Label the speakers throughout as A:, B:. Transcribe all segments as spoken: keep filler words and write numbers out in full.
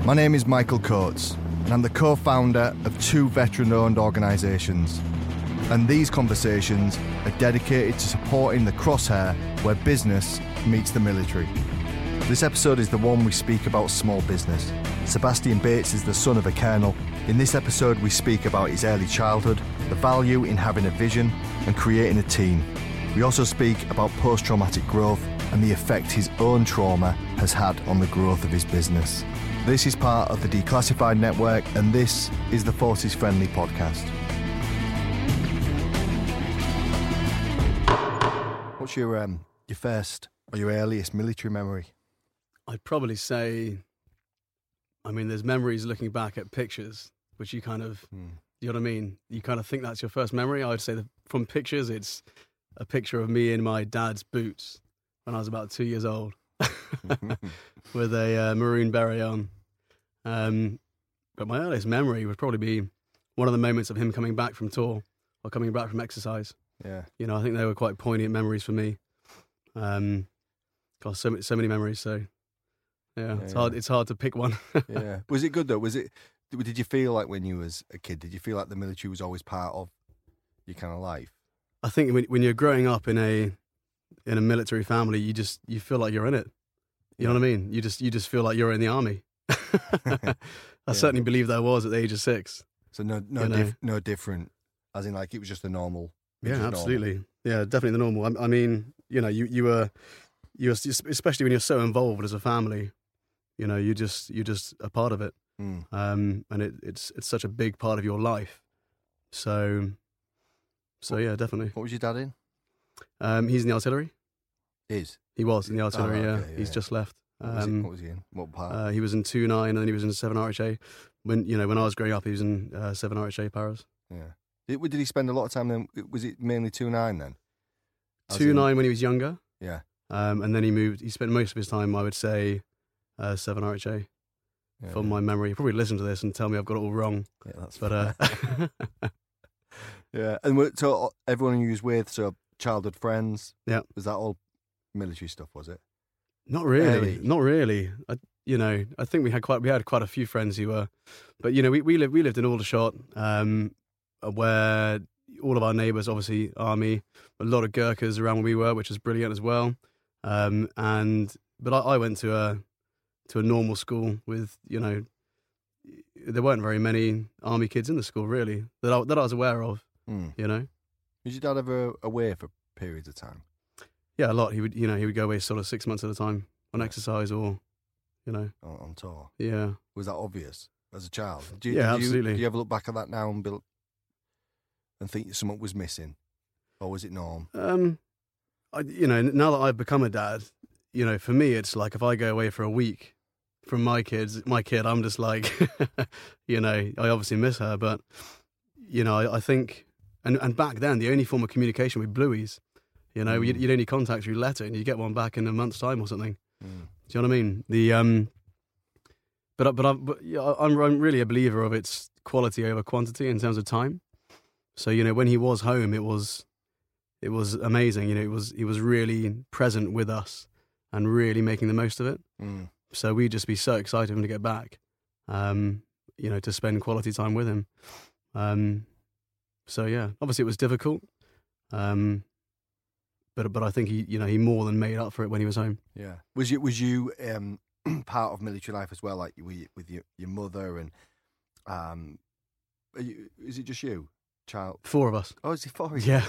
A: My name is Michael Coates, and I'm the co-founder of two veteran-owned organisations. And these conversations are dedicated to supporting the crosshair where business meets the military. This episode is the one we speak about small business. Sebastian Bates is the son of a colonel. In this episode, we speak about his early childhood, the value in having a vision and creating a team. We also speak about post-traumatic growth and the effect his own trauma has had on the growth of his business. This is part of the Declassified Network, and this is the Forces Friendly Podcast. What's your um, your first or your earliest military memory?
B: I'd probably say, I mean, there's memories looking back at pictures, which you kind of, mm. you know what I mean? You kind of think that's your first memory. I would say that from pictures, it's a picture of me in my dad's boots when I was about two years old with a uh, maroon beret on. Um, but my earliest memory would probably be one of the moments of him coming back from tour or coming back from exercise.
A: Yeah.
B: You know, I think they were quite poignant memories for me. Um, got so, so many memories, so yeah, yeah it's yeah. hard It's hard to pick one.
A: Yeah. Was it good though? Was it, did you feel like when you was a kid, did you feel like the military was always part of your kind of life?
B: I think when, when you're growing up in a in a military family, you just, you feel like you're in it. You know what I mean? You just you just feel like you're in the army. I yeah. certainly believed I was at the age of six.
A: So no no
B: you know?
A: dif- no different, as in like it was just a normal.
B: Yeah, absolutely. Normal. Yeah, definitely the normal. I, I mean, you know, you you were you were especially when you're so involved as a family. You know, you just you're just a part of it,
A: mm.
B: um, and it, it's it's such a big part of your life. So, so
A: what,
B: yeah, definitely.
A: What was your dad in?
B: Um, he's in the artillery.
A: Is
B: he was in the artillery?
A: Oh, okay,
B: yeah.
A: yeah,
B: he's
A: yeah.
B: just left.
A: What was,
B: um,
A: he, what was he in? What part?
B: Uh, he was in two nine, and then he was in seven R H A. When you know, when I was growing up, he was in uh, seven R H A Paras.
A: Yeah. Did, did he spend a lot of time then? Was it mainly two nine then? As
B: two nine
A: in,
B: when he was younger.
A: Yeah.
B: Um, and then he moved. He spent most of his time, I would say, uh, seven R H A.
A: Yeah,
B: from
A: yeah.
B: my memory, he'll probably listen to this and tell me I've got it all wrong.
A: Yeah, that's.
B: But uh,
A: yeah, and so everyone you was with, so childhood friends.
B: Yeah.
A: Was that all military stuff? Was it?
B: Not really,
A: Early.
B: not really. I, you know, I think we had quite we had quite a few friends who were, but you know, we we lived we lived in Aldershot, um, where all of our neighbours, obviously, army, a lot of Gurkhas around where we were, which was brilliant as well. Um, and but I, I went to a to a normal school with, you know, there weren't very many army kids in the school really that I, that I was aware of.
A: Mm.
B: You know,
A: was your dad ever away for periods of time?
B: Yeah, a lot. He would, you know, he would go away sort of six months at a time on exercise or, you know,
A: on, on tour.
B: Yeah.
A: Was that obvious as a child? Do you,
B: yeah,
A: did
B: absolutely.
A: You, do you ever look back at that now and be, and think something was missing, or was it norm?
B: Um, I, you know, now that I've become a dad, you know, for me, it's like if I go away for a week from my kids, my kid, I'm just like, you know, I obviously miss her, but you know, I, I think, and and back then the only form of communication with blueies. You know, mm. you'd, you'd only contact through letter, and you get one back in a month's time or something.
A: Mm.
B: Do you know what I mean? The um, but but, I, but yeah, I'm I'm really a believer of its quality over quantity in terms of time. So you know, when he was home, it was it was amazing. You know, it was he was really present with us and really making the most of it.
A: Mm.
B: So we'd just be so excited for him to get back. Um, you know, to spend quality time with him. Um, so yeah, obviously it was difficult. Um. But but I think he you know he more than made up for it when he was home.
A: Yeah. Was you was you um, part of military life as well, like with with your, your mother and um, are you, is it just you, child?
B: Four of us.
A: Oh, is it four? Of
B: yeah.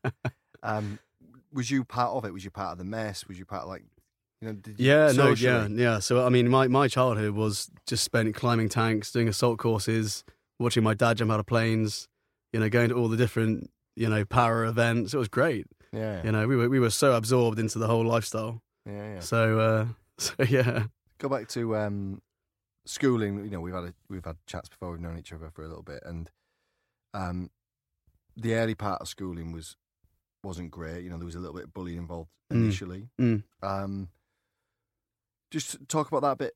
A: um, was you part of it? Was you part of the mess? Was you part of like you know? Did you,
B: yeah.
A: socially?
B: No. Yeah. Yeah. So I mean, my my childhood was just spent climbing tanks, doing assault courses, watching my dad jump out of planes. You know, going to all the different you know para events. It was great.
A: Yeah,
B: you know, we were we were so absorbed into the whole lifestyle.
A: Yeah, yeah.
B: So, uh, so yeah.
A: Go back to um, schooling. You know, we've had a, we've had chats before. We've known each other for a little bit, and um, the early part of schooling was wasn't great. You know, there was a little bit of bullying involved initially.
B: Mm.
A: Um, just talk about that a bit.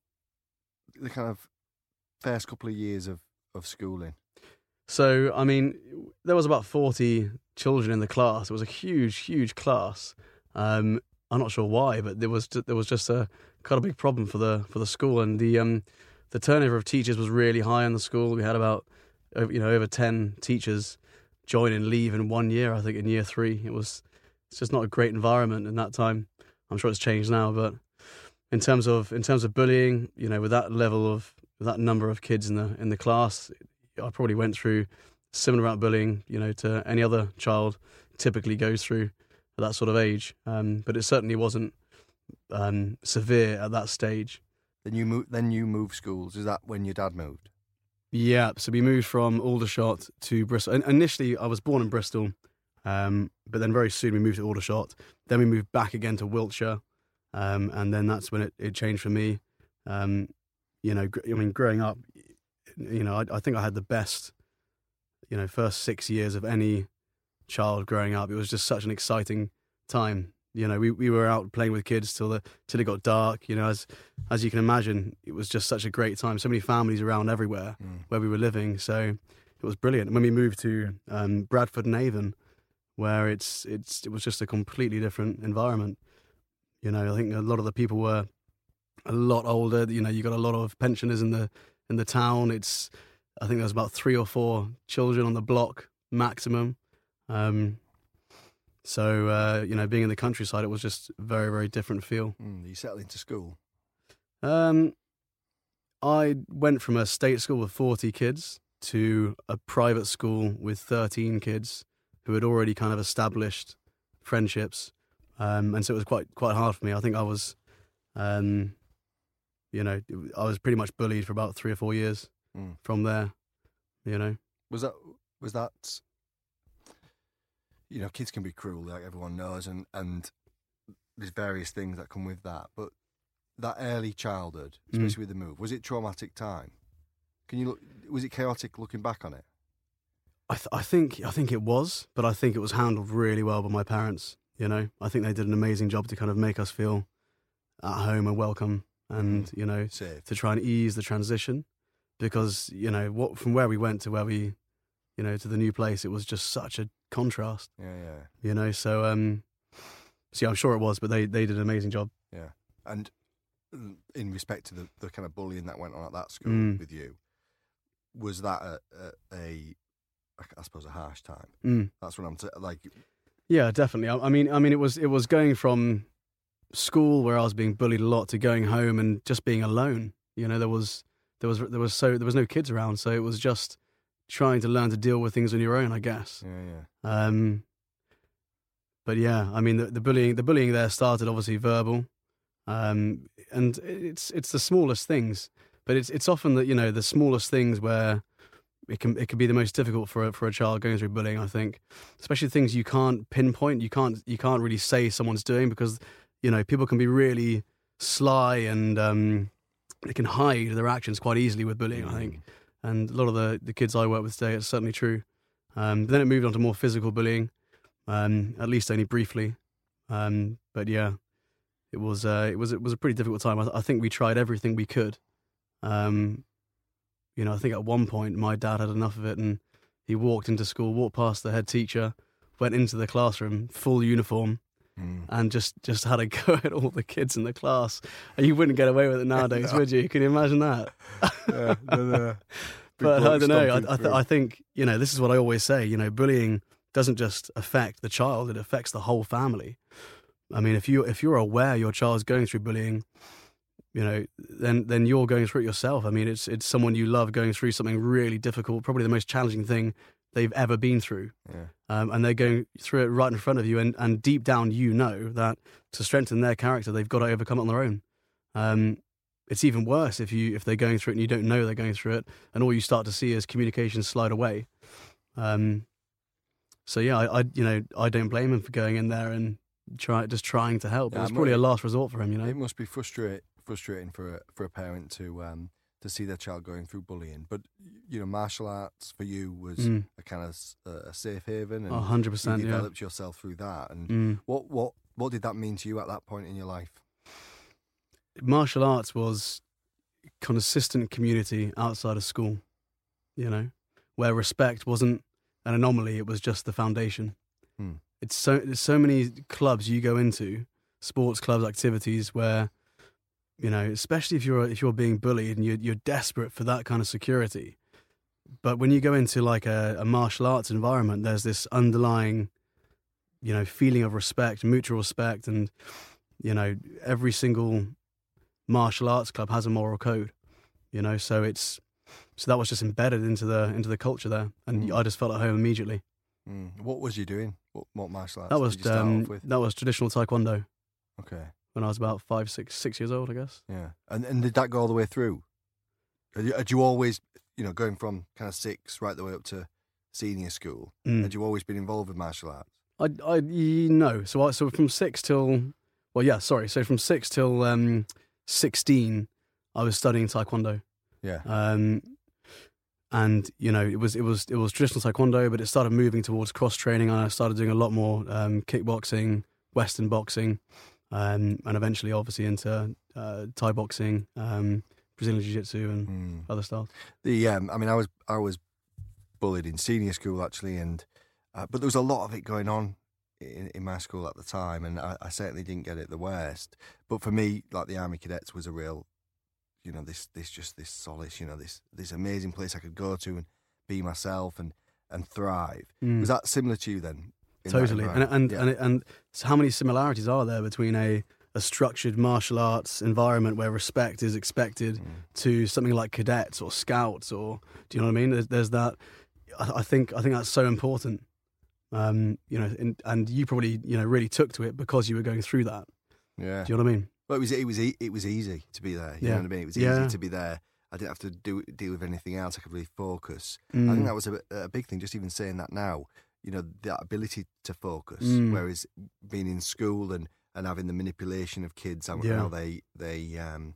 A: The kind of first couple of years of, of schooling.
B: So, I mean, there was about forty children in the class. It was a huge, huge class. Um, I'm not sure why, but there was there was just a quite a big problem for the for the school. And the um, the turnover of teachers was really high in the school. We had about, you know, over ten teachers join and leave in one year. I think in year three, it was. It's just not a great environment in that time. I'm sure it's changed now, but in terms of in terms of bullying, you know, with that level of with that number of kids in the in the class, I probably went through similar amount of bullying, you know, to any other child typically goes through at that sort of age. Um, but it certainly wasn't um, severe at that stage.
A: Then you move. Then you moved schools. Is that when your dad moved?
B: Yeah. So we moved from Aldershot to Bristol. And initially, I was born in Bristol, um, but then very soon we moved to Aldershot. Then we moved back again to Wiltshire, um, and then that's when it, it changed for me. Um, you know, gr- I mean, growing up, you know, I, I think I had the best, you know, first six years of any child growing up. It was just such an exciting time. You know, we, we were out playing with kids till the till it got dark. You know, as as you can imagine, it was just such a great time. So many families around everywhere mm. where we were living. So it was brilliant. And when we moved to um, Bradford and Avon, where it's it's it was just a completely different environment. You know, I think a lot of the people were a lot older. You know, you got a lot of pensioners in the in the town. It's I think there was about three or four children on the block maximum. Um, So, uh, you know, being in the countryside, it was just a very, very different feel.
A: Mm, you settled into school?
B: Um, I went from a state school with forty kids to a private school with thirteen kids who had already kind of established friendships. Um, and so it was quite quite hard for me. I think I was, um, you know, I was pretty much bullied for about three or four years mm. from there, you know.
A: Was that... Was that You know, kids can be cruel, like everyone knows, and, and there's various things that come with that. But that early childhood, especially mm. with the move, was it traumatic time? Can you look? Was it chaotic looking back on it?
B: I th- I think I think it was, but I think it was handled really well by my parents. You know, I think they did an amazing job to kind of make us feel at home and welcome, and mm. you know,
A: Safe.
B: To try and ease the transition, because you know what from where we went to where we, you know, to the new place, it was just such a contrast.
A: Yeah, yeah.
B: You know, so um, so yeah, I'm sure it was, but they, they did an amazing job.
A: Yeah, and in respect to the, the kind of bullying that went on at that school
B: mm.
A: with you, was that a, a, a I suppose a harsh time?
B: Mm.
A: That's what I'm t- like.
B: Yeah, definitely. I, I mean, I mean, it was it was going from school where I was being bullied a lot to going home and just being alone. You know, there was there was there was so there was no kids around, so it was just trying to learn to deal with things on your own, I guess.
A: Yeah, yeah.
B: Um, but yeah, I mean, the, the bullying, the bullying there started obviously verbal, um, and it's it's the smallest things, but it's it's often that you know the smallest things where it can it can be the most difficult for a, for a child going through bullying. I think, especially things you can't pinpoint, you can't you can't really say someone's doing because you know people can be really sly and um, they can hide their actions quite easily with bullying. Mm. I think. And a lot of the, the kids I work with today, it's certainly true. Um, but then it moved on to more physical bullying, um, at least only briefly. Um, but yeah, it was uh, it was it was a pretty difficult time. I, th- I think we tried everything we could. Um, you know, I think at one point my dad had enough of it, and he walked into school, walked past the head teacher, went into the classroom, full uniform, mm. and just, just had a go at all the kids in the class. And you wouldn't get away with it nowadays, no. would you? Can you imagine that?
A: Yeah, no, no.
B: But I don't know. I, I, th- I think, you know, this is what I always say, you know, bullying doesn't just affect the child, it affects the whole family. I mean, if, you, if you're aware your child's going through bullying, you know, then then you're going through it yourself. I mean, it's it's someone you love going through something really difficult, probably the most challenging thing they've ever been through. Yeah. Um, and they're going through it right in front of you. And, and deep down, you know that to strengthen their character, they've got to overcome it on their own. Um, it's even worse if you if they're going through it and you don't know they're going through it, and all you start to see is communication slide away. Um, so yeah, I, I you know I don't blame him for going in there and try just trying to help. Yeah, it was probably a last resort for him. You know,
A: it must be frustrating frustrating for a, for a parent to um, to see their child going through bullying. But you know, martial arts for you was mm. a kind of a safe haven, and
B: one hundred percent,
A: you developed
B: yeah.
A: yourself through that. And
B: mm.
A: what what what did that mean to you at that point in your life?
B: Martial arts was consistent community outside of school, you know, where respect wasn't an anomaly, it was just the foundation. Hmm. It's so there's so many clubs you go into, sports clubs, activities where, you know, especially if you're if you're being bullied and you're you're desperate for that kind of security. But when you go into like a, a martial arts environment, there's this underlying, you know, feeling of respect, mutual respect, and you know, every single martial arts club has a moral code. You know, so it's so that was just embedded into the into the culture there, and mm. I just felt at home immediately.
A: Mm. What was you doing? What, what martial arts?
B: That was
A: did you start
B: um,
A: off with?
B: that was traditional taekwondo.
A: Okay.
B: When I was about five, six, six years old, I guess.
A: Yeah, and and did that go all the way through? Had you, had you always, you know, going from kind of six right the way up to senior school? Mm. Had you always been involved with martial arts?
B: I, I, no. So, I, so from six till, well, yeah, sorry. So from six till um, sixteen, I was studying taekwondo.
A: Yeah.
B: Um, and you know, it was it was it was traditional taekwondo, but it started moving towards cross training, and I started doing a lot more um, kickboxing, Western boxing, um, and eventually, obviously, into uh, Thai boxing, um, Brazilian jiu-jitsu, and mm. other styles.
A: The um, I mean, I was I was bullied in senior school actually, and uh, but there was a lot of it going on in, in my school at the time, and I, I certainly didn't get it the worst. But for me, like the Army Cadets was a real, you know, this this just this solace, you know, this this amazing place I could go to and be myself and and thrive. Mm. Was that similar to you then?
B: Totally, and and, yeah. and and so how many similarities are there between a a structured martial arts environment where respect is expected mm. to something like cadets or scouts, or do you know what I mean? There's, there's that. I, I think I think that's so important. Um, you know, in, and you probably you know really took to it because you were going through that.
A: Yeah.
B: Do you know what I mean?
A: Well, it was it was it was easy to be there. You
B: yeah.
A: know what I mean? It was easy
B: yeah.
A: to be there. I didn't have to do deal with anything else. I could really focus. Mm. I think that was a, a big thing. Just even saying that now, you know, that ability to focus. Mm. Whereas being in school and, and having the manipulation of kids, and yeah. how they they um,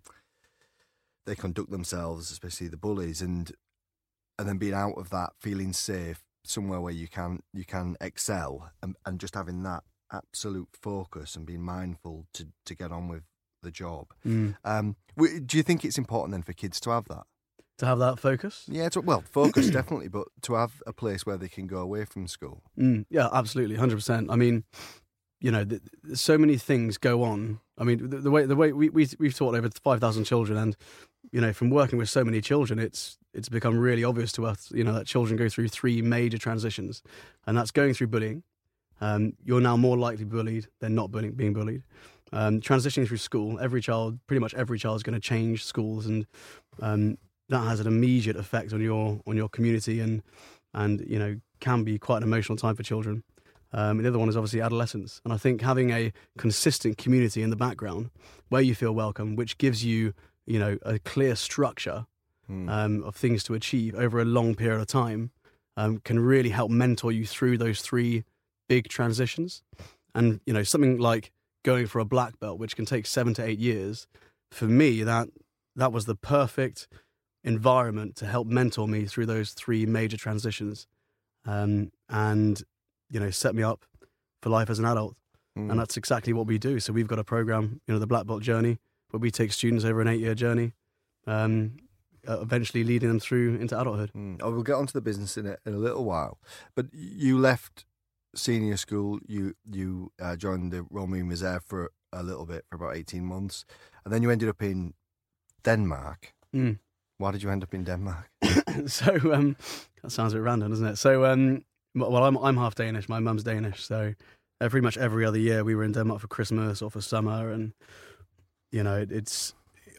A: they conduct themselves, especially the bullies, and and then being out of that, feeling safe somewhere where you can you can excel, and, and just having that absolute focus and being mindful to, to get on with the job. Mm. Um, do you think it's important then for kids to have that?
B: To have that focus?
A: Yeah, to, well, focus definitely, but to have a place where they can go away from school.
B: Mm, yeah, absolutely, one hundred percent. I mean, you know, the, so many things go on. I mean, the, the way the way we, we we've taught over five thousand children, and you know, from working with so many children, it's it's become really obvious to us, you know, that children go through three major transitions, and that's going through bullying. Um, you're now more likely bullied than not bullying, being bullied. Um, transitioning through school, every child, pretty much every child is going to change schools, and um, that has an immediate effect on your on your community, and and you know can be quite an emotional time for children. Um, the other one is obviously adolescence, and I think having a consistent community in the background where you feel welcome, which gives you you know a clear structure mm. um, of things to achieve over a long period of time, um, can really help mentor you through those three big transitions. And you know something like going for a black belt, which can take seven to eight years, for me, that that was the perfect environment to help mentor me through those three major transitions, um, and you know set me up for life as an adult. Mm. And that's exactly what we do. So we've got a program, you know, the Black Belt Journey, where we take students over an eight-year journey, um, uh, eventually leading them through into adulthood.
A: Mm. Oh, we'll get onto the business in a, in a little while. But you left senior school, you you uh, joined the Royal Marine Reserve for a little bit, for about eighteen months, and then you ended up in Denmark. Mm. Why did you end up in Denmark?
B: so um, that sounds a bit random, doesn't it? So um, well, I'm I'm half Danish. My mum's Danish, so uh, pretty much every other year we were in Denmark for Christmas or for summer, and you know it, it's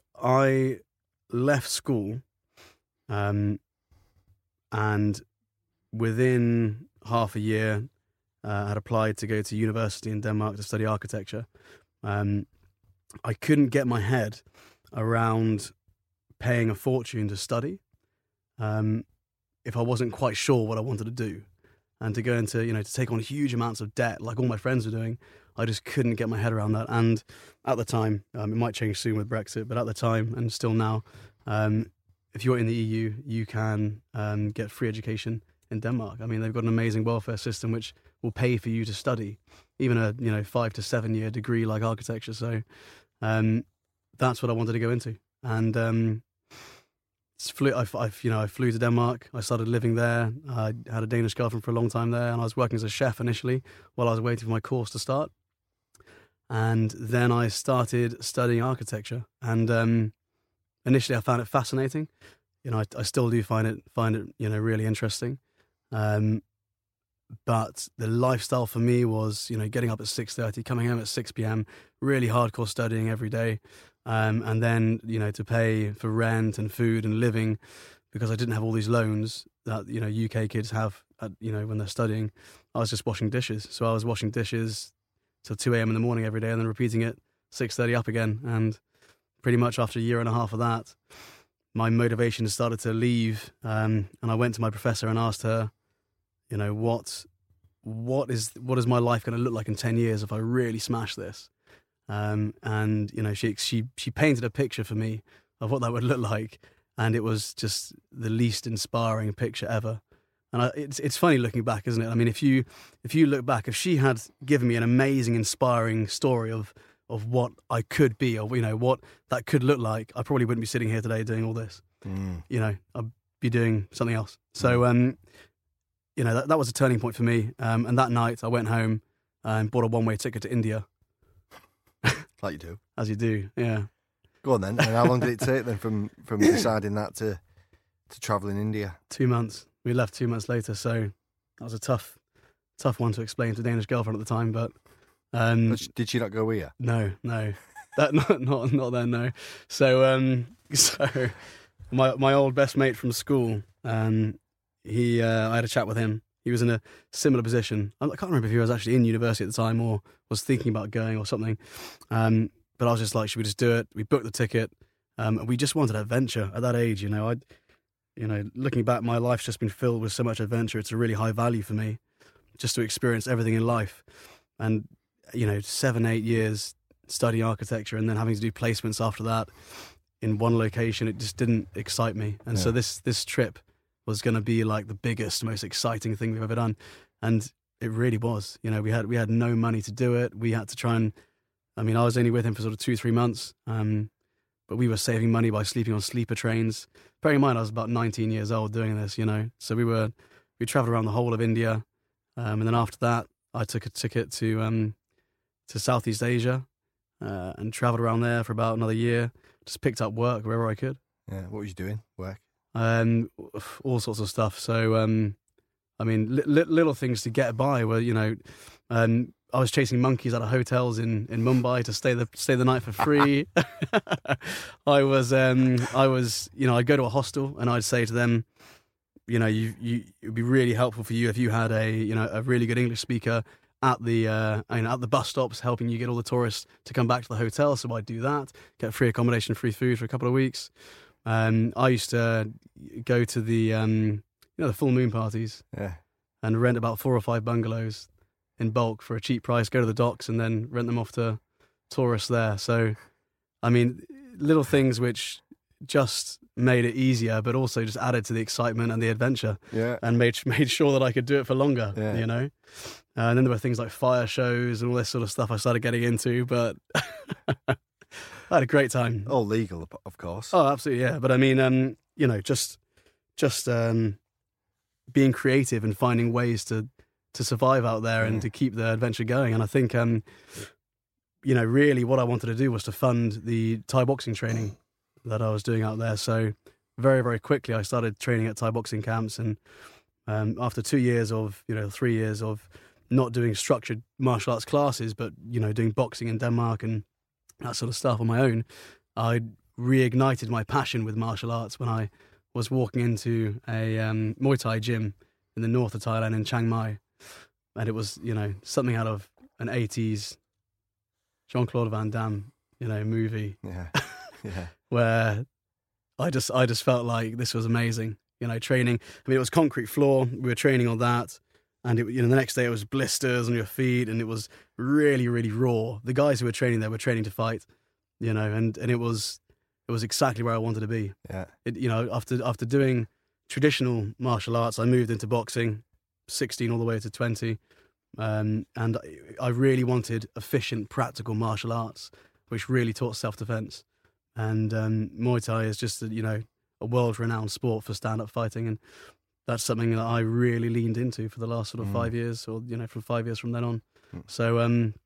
B: I left school, um, and within half a year. Uh, had applied to go to university in Denmark to study architecture. Um, I couldn't get my head around paying a fortune to study um, if I wasn't quite sure what I wanted to do. And to go into, you know, to take on huge amounts of debt like all my friends were doing, I just couldn't get my head around that. And at the time, um, it might change soon with Brexit, but at the time, and still now, um, if you're in the E U, you can um, get free education in Denmark. I mean, they've got an amazing welfare system which will pay for you to study, even a you know five to seven year degree like architecture. So um, that's what I wanted to go into, and um, flew. I, I you know I flew to Denmark. I started living there. I had a Danish girlfriend for a long time there, and I was working as a chef initially while I was waiting for my course to start. And then I started studying architecture. And um, initially I found it fascinating. You know, I, I still do find it, find it, you know, really interesting. Um, but the lifestyle for me was, you know, getting up at six thirty, coming home at six p.m, really hardcore studying every day. Um, and then, you know, to pay for rent and food and living, because I didn't have all these loans that, you know, U K kids have, at, you know, when they're studying. I was just washing dishes. So I was washing dishes till two a.m. in the morning every day and then repeating it six thirty up again. And pretty much after a year and a half of that, my motivation started to leave. Um, and I went to my professor and asked her, you know, what, what is, what is my life going to look like in ten years if I really smash this? Um, and, you know, she, she, she painted a picture for me of what that would look like. And it was just the least inspiring picture ever. And I, it's it's funny looking back, isn't it? I mean, if you if you look back, if she had given me an amazing, inspiring story of of what I could be, or you know what that could look like, I probably wouldn't be sitting here today doing all this. Mm. You know, I'd be doing something else. So, um, you know, that that was a turning point for me. Um, and that night, I went home and bought a one-way ticket to India.
A: Like you do,
B: as you do, yeah.
A: Go on then. And how long did it take then from from deciding that to to travel in India?
B: Two months. We left two months later, so that was a tough, tough one to explain to Danish girlfriend at the time. But, um,
A: but did she not go with you?
B: No, no, that not not not then. No. So, um, so my my old best mate from school, um, he, uh, I had a chat with him. He was in a similar position. I can't remember if he was actually in university at the time or was thinking about going or something. Um, but I was just like, should we just do it? We booked the ticket. Um, and we just wanted adventure at that age, you know. I. You know, looking back, my life's just been filled with so much adventure. It's a really high value for me just to experience everything in life. And, you know, seven, eight years studying architecture and then having to do placements after that in one location, it just didn't excite me. And yeah. so this this trip was going to be like the biggest, most exciting thing we've ever done. And it really was. You know, we had we had no money to do it. We had to try and, I mean, I was only with him for sort of two, three months. Um, But we were saving money by sleeping on sleeper trains. Bearing in mind, I was about nineteen years old doing this, you know. So we were, we travelled around the whole of India. Um, and then after that, I took a ticket to um, to Southeast Asia uh, and travelled around there for about another year. Just picked up work wherever I could.
A: Yeah, what were you doing? Work?
B: Um, all sorts of stuff. So, um, I mean, li- li- little things to get by were, you know, um, I was chasing monkeys out of hotels in, in Mumbai to stay the stay the night for free. I was um I was you know I'd go to a hostel and I'd say to them, you know, you you it would be really helpful for you if you had a you know a really good English speaker at the uh you know, at the bus stops helping you get all the tourists to come back to the hotel. So I'd do that, get free accommodation, free food for a couple of weeks. Um, I used to go to the um you know the full moon parties,
A: yeah, and
B: rent about four or five bungalows in bulk for a cheap price, go to the docks and then rent them off to tourists there. So, I mean, little things which just made it easier, but also just added to the excitement and the adventure.
A: Yeah.
B: And made made sure that I could do it for longer,
A: yeah.
B: you know? Uh, and then there were things like fire shows and all this sort of stuff I started getting into, but I had a great time.
A: All legal, of course.
B: Oh, absolutely, yeah. But I mean, um, you know, just, just um, being creative and finding ways to to survive out there and mm. to keep the adventure going. And I think, um, you know, really what I wanted to do was to fund the Thai boxing training that I was doing out there. So very, very quickly I started training at Thai boxing camps. And um, after two years of, you know, three years of not doing structured martial arts classes, but, you know, doing boxing in Denmark and that sort of stuff on my own, I reignited my passion with martial arts when I was walking into a um, Muay Thai gym in the north of Thailand in Chiang Mai. And it was, you know, something out of an eighties Jean-Claude Van Damme, you know, movie.
A: Yeah, yeah.
B: Where I just, I just felt like this was amazing. You know, training. I mean, it was concrete floor. We were training on that, and it, you know, the next day it was blisters on your feet, and it was really, really raw. The guys who were training there were training to fight. You know, and, and it was, it was exactly where I wanted to be.
A: Yeah.
B: It, you know, after after doing traditional martial arts, I moved into boxing. sixteen all the way to twenty, um, and I really wanted efficient, practical martial arts, which really taught self-defense. And um, Muay Thai is just, a, you know, a world-renowned sport for stand-up fighting, and that's something that I really leaned into for the last sort of mm. five years, or you know, from five years from then on. Mm. So, um,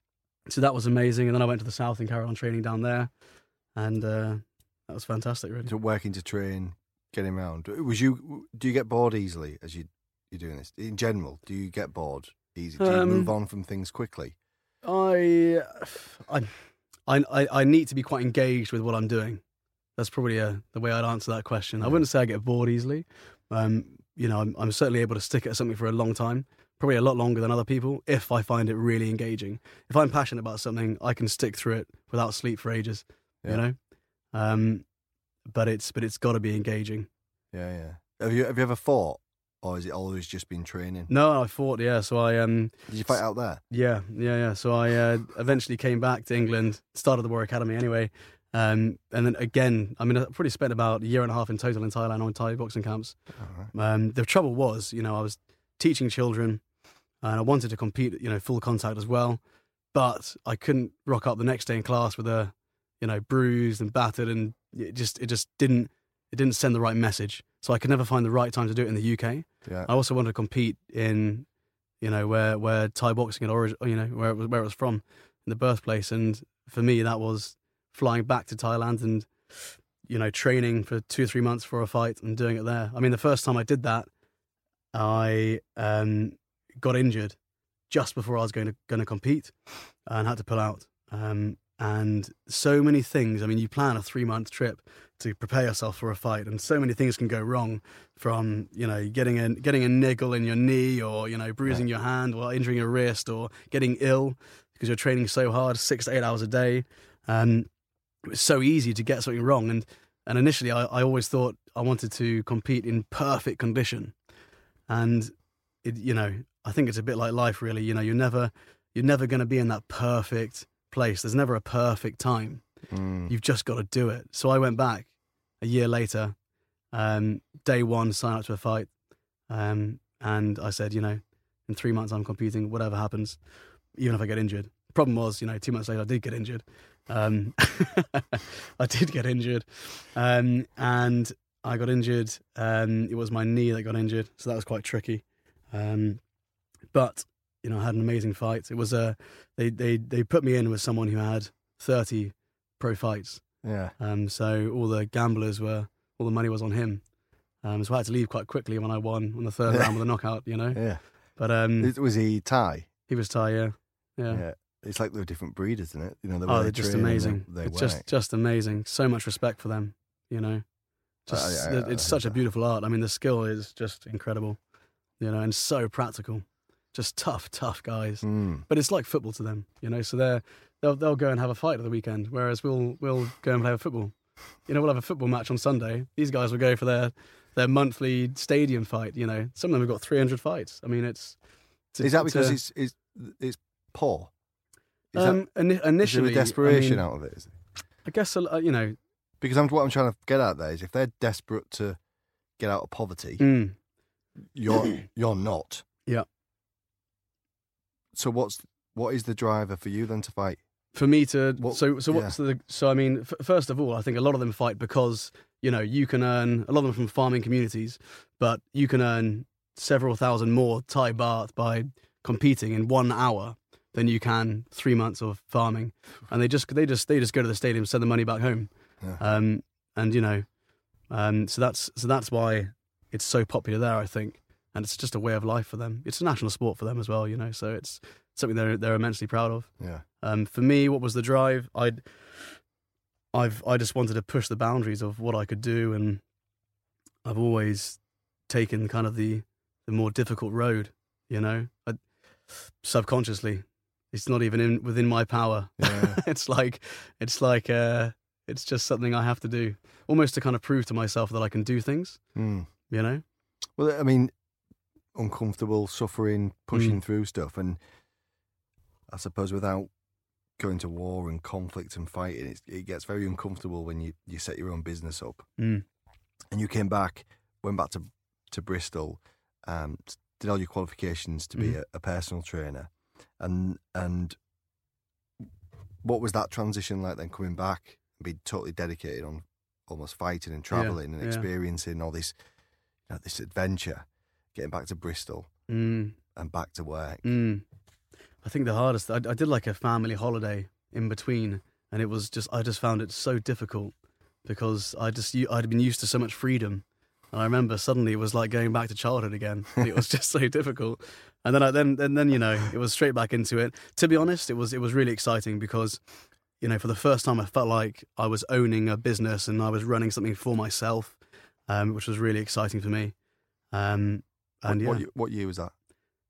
B: so that was amazing. And then I went to the south and carried on training down there, and uh, that was fantastic, really.
A: So working to train, getting around. Was you? Do you get bored easily as you you're doing this? In general, do you get bored easy? Do you
B: Um,
A: move on from things quickly?
B: I, I, I, I need to be quite engaged with what I'm doing. That's probably uh the way I'd answer that question. I wouldn't say I get bored easily. Um, you know, I'm, I'm certainly able to stick at something for a long time, probably a lot longer than other people, if I find it really engaging. If I'm passionate about something, I can stick through it without sleep for ages.
A: Yeah.
B: You know, um, but it's but it's got to be engaging.
A: Yeah, yeah. Have you have you ever fought, or has it always just been training?
B: No, I fought. Yeah, so I um.
A: Did you fight out there?
B: Yeah, yeah, yeah. So I uh, eventually came back to England, started the War Academy anyway. Um, and then again, I mean, I probably spent about a year and a half in total in Thailand on Thai boxing camps.
A: Right.
B: Um, the trouble was, you know, I was teaching children and I wanted to compete, you know, full contact as well. But I couldn't rock up the next day in class with a, you know, bruised and battered, and it just, it just didn't, it didn't send the right message. So I could never find the right time to do it in the U K.
A: Yeah.
B: I also wanted to compete in, you know, where, where Thai boxing had origin, you know, where it was, where it was from, in the birthplace. And for me, that was flying back to Thailand and, you know, training for two or three months for a fight and doing it there. I mean, the first time I did that, I um, got injured just before I was going to going to compete and had to pull out. Um, and so many things. I mean, you plan a three month trip to prepare yourself for a fight, and so many things can go wrong. From, you know, getting a getting a niggle in your knee, or, you know, bruising your hand, or injuring your wrist, or getting ill because you're training so hard, six to eight hours a day. Um, it was so easy to get something wrong. And, and initially I, I always thought I wanted to compete in perfect condition. And, it, you know, I think it's a bit like life, really. You know, you're never, you're never going to be in that perfect place. There's never a perfect time.
A: Mm.
B: You've just got to do it. So I went back a year later, um, day one, sign up to a fight. Um, and I said, you know, in three months I'm competing, whatever happens, even if I get injured. The problem was, you know, two months later I did get injured. Um, I did get injured, um, and I got injured. Um, it was my knee that got injured, so that was quite tricky. Um, but you know, I had an amazing fight. It was a they they they put me in with someone who had thirty pro fights.
A: Yeah.
B: Um, so all the gamblers were all the money was on him. Um, so I had to leave quite quickly when I won on the third round with a knockout. You know.
A: Yeah.
B: But um,
A: Was he Thai?
B: he was Thai. Yeah. Yeah.
A: Yeah. It's like they're different breeders, isn't it? You know, the way
B: Oh,
A: they
B: they're just
A: train and
B: amazing.
A: They, they
B: It's just
A: work.
B: just amazing. So much respect for them, you know. Just
A: I- I- I
B: it's
A: heard
B: such a
A: that.
B: beautiful art. I mean, the skill is just incredible, you know, and so practical. Just tough, tough guys.
A: Mm.
B: But it's like football to them, you know. So they're they'll they'll go and have a fight at the weekend, whereas we'll we'll go and play a football. You know, we'll have a football match on Sunday. These guys will go for their their monthly stadium fight. You know, some of them have got three hundred fights. I mean, it's, it's
A: Is that
B: it's
A: because
B: a-
A: it's, it's it's poor? Is that,
B: um ini-
A: is there
B: initially
A: a desperation
B: I, mean,
A: out of it? Is it?
B: I guess uh, you know.
A: Because I'm, what I'm trying to get at there is, if they're desperate to get out of poverty,
B: Mm,
A: you're you're not.
B: Yeah.
A: So what's what is the driver for you then to fight?
B: for me to
A: What-
B: so so what's the so I mean f- first of all, I think a lot of them fight because, you know, you can earn a lot of them from farming communities, but you can earn several thousand more Thai baht by competing in one hour than you can three months of farming, and they just they just they just go to the stadium, send the money back home,
A: Yeah.
B: um, and you know, um, so that's so that's why it's so popular there, I think, and it's just a way of life for them. It's a national sport for them as well, you know, so it's something they're they're immensely proud of.
A: Yeah.
B: Um, for me, what was the drive? I'd, I've, I just wanted to push the boundaries of what I could do, and I've always taken kind of the, the more difficult road. You know, I, subconsciously, it's not even in within my power.
A: Yeah.
B: it's like, it's like, uh, it's just something I have to do, almost to kind of prove to myself that I can do things.
A: Mm.
B: You know.
A: Well, I mean, uncomfortable, suffering, pushing
B: Mm.
A: through stuff, and I suppose without going to war and conflict and fighting, it's, it gets very uncomfortable when you, you set your own business up.
B: Mm.
A: And you came back, went back to to Bristol, um, did all your qualifications to be
B: Mhm.
A: a, a personal trainer, and and what was that transition like then, coming back and being totally dedicated on almost fighting and travelling and
B: yeah.
A: experiencing all this, you know, this adventure, getting back to Bristol
B: Mm.
A: and back to work.
B: Mm. I think the hardest, I, I did like a family holiday in between, and it was just, I just found it so difficult because I just, I'd been used to so much freedom. And I remember suddenly it was like going back to childhood again. It was just so difficult. And then, I, then, and then, you know, it was straight back into it. To be honest, it was, it was really exciting because, you know, for the first time I felt like I was owning a business and I was running something for myself, um, which was really exciting for me. Um, and
A: what,
B: yeah,
A: what, what year was that?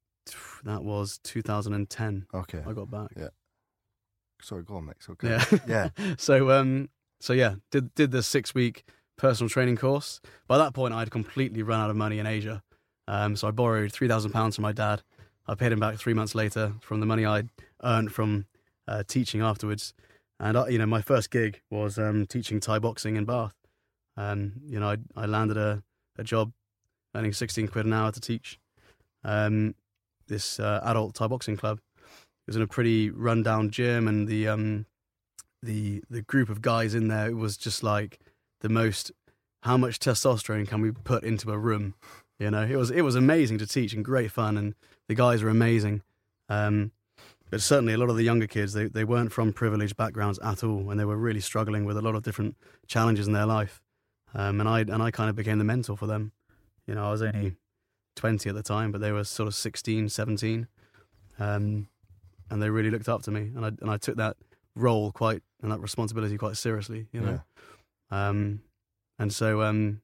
B: That was two thousand ten.
A: Okay.
B: I got back.
A: Yeah. Sorry, go on, Max. Okay.
B: Yeah.
A: Yeah.
B: so, um, so yeah, did did the six week personal training course. By that point, I had completely run out of money in Asia. Um, so I borrowed three thousand pounds from my dad. I paid him back three months later from the money I'd earned from uh, teaching afterwards. And I, you know, my first gig was um, teaching Thai boxing in Bath. Um, you know, I I landed a a job earning sixteen quid an hour to teach. Um, this uh, adult Thai boxing club. It was in a pretty rundown gym, and the um, the the group of guys in there, it was just like the most. How much testosterone can we put into a room? You know, it was it was amazing to teach and great fun, and the guys were amazing. Um, but certainly, a lot of the younger kids, they they weren't from privileged backgrounds at all, and they were really struggling with a lot of different challenges in their life. Um, and I and I kind of became the mentor for them. You know, I was only twenty at the time, but they were sort of sixteen, seventeen, um, and they really looked up to me, and I and I took that role quite and that responsibility quite seriously, you know. Yeah. Um, and so um,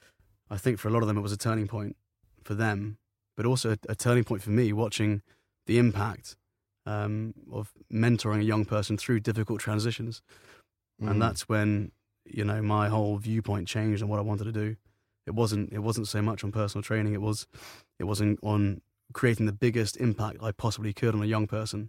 B: I think for a lot of them it was a turning point for them, but also a, a turning point for me watching the impact um, of mentoring a young person through difficult transitions, mm. and that's when you know my whole viewpoint changed on what I wanted to do. It wasn't. It wasn't so much on personal training. It was. It wasn't on creating the biggest impact I possibly could on a young person.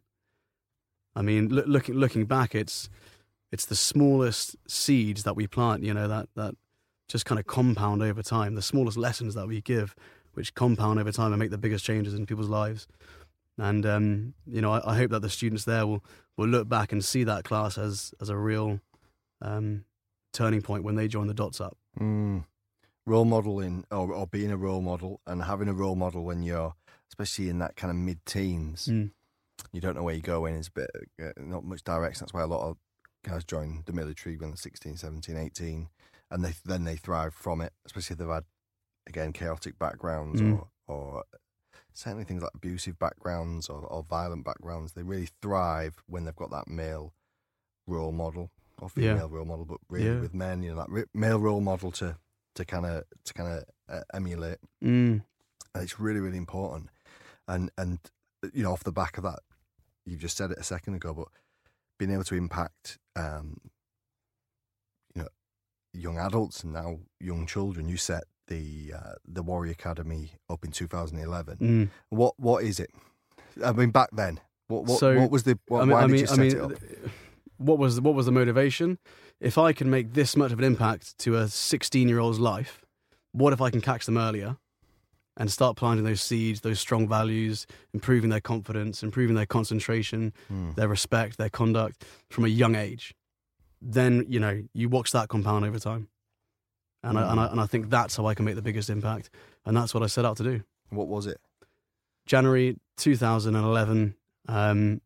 B: I mean, look, looking looking back, it's it's the smallest seeds that we plant. You know, that that just kind of compound over time. The smallest lessons that we give, which compound over time and make the biggest changes in people's lives. And um, you know, I, I hope that the students there will will look back and see that class as as a real um, turning point when they join the Dots Up.
A: Mm. Role modeling or, or being a role model and having a role model when you're, especially in that kind of mid-teens, mm. you don't know where you're going. It's a bit, uh, not much direction. That's why a lot of guys join the military when they're sixteen, seventeen, eighteen, and they then they thrive from it, especially if they've had, again, chaotic backgrounds mm. or, or certainly things like abusive backgrounds or, or violent backgrounds. They really thrive when they've got that male role model or female yeah. role model, but really yeah. with men, you know, that re- male role model to to kind of to kind of uh, emulate. Mm. And it's really, really important. And, and, you know, off the back of that, you've just said it a second ago, but being able to impact, um, you know, young adults and now young children. You set the uh, the Warrior Academy up in two thousand eleven. Mm. What What is it? I mean, back then, what what,
B: so,
A: what was the, what,
B: I mean,
A: why
B: I
A: did
B: mean,
A: you set
B: I mean,
A: it up?
B: What was, what was the motivation? If I can make this much of an impact to a sixteen-year-old's life, what if I can catch them earlier and start planting those seeds, those strong values, improving their confidence, improving their concentration, mm. their respect, their conduct from a young age? Then, you know, you watch that compound over time. And, mm. I, and, I, and I think that's how I can make the biggest impact. And that's what I set out to do.
A: What was it?
B: January two thousand eleven, um,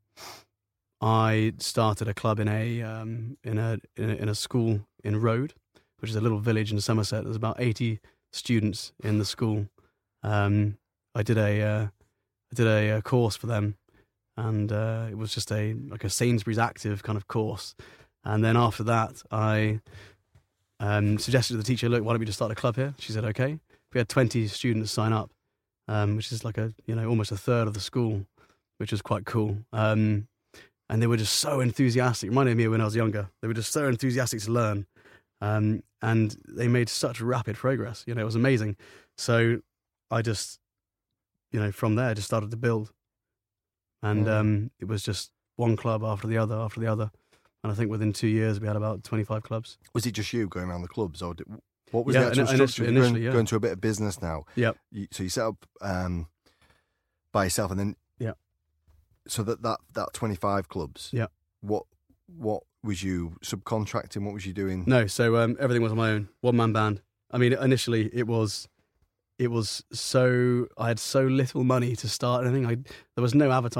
B: I started a club in a um, in a in a in a school in Rode, which is a little village in Somerset. There's about eighty students in the school. Um, I did a uh, I did a, a course for them, and uh, it was just a like a Sainsbury's Active kind of course. And then after that, I um, suggested to the teacher, "Look, why don't we just start a club here?" She said, "Okay." We had twenty students sign up, um, which is like a you know almost a third of the school, which was quite cool. Um, And they were just so enthusiastic. It reminded me of when I was younger. They were just so enthusiastic to learn. Um, and they made such rapid progress. You know, it was amazing. So I just, you know, from there, just started to build. And mm. um, it was just one club after the other, after the other. And I think within two years, we had about twenty-five clubs.
A: Was it just you going around the clubs? Or did, what was
B: yeah,
A: the actual
B: in,
A: structure?
B: Initially,
A: going,
B: yeah.
A: going to a bit of business now.
B: Yep.
A: You, so you set up um, by yourself and then...
B: Yeah.
A: So that, that, that twenty-five clubs,
B: yeah.
A: what what was you subcontracting? What was you doing?
B: No, so um, everything was on my own, one-man band. I mean, initially it was, it was so, I had so little money to start anything. I, there was no advertising.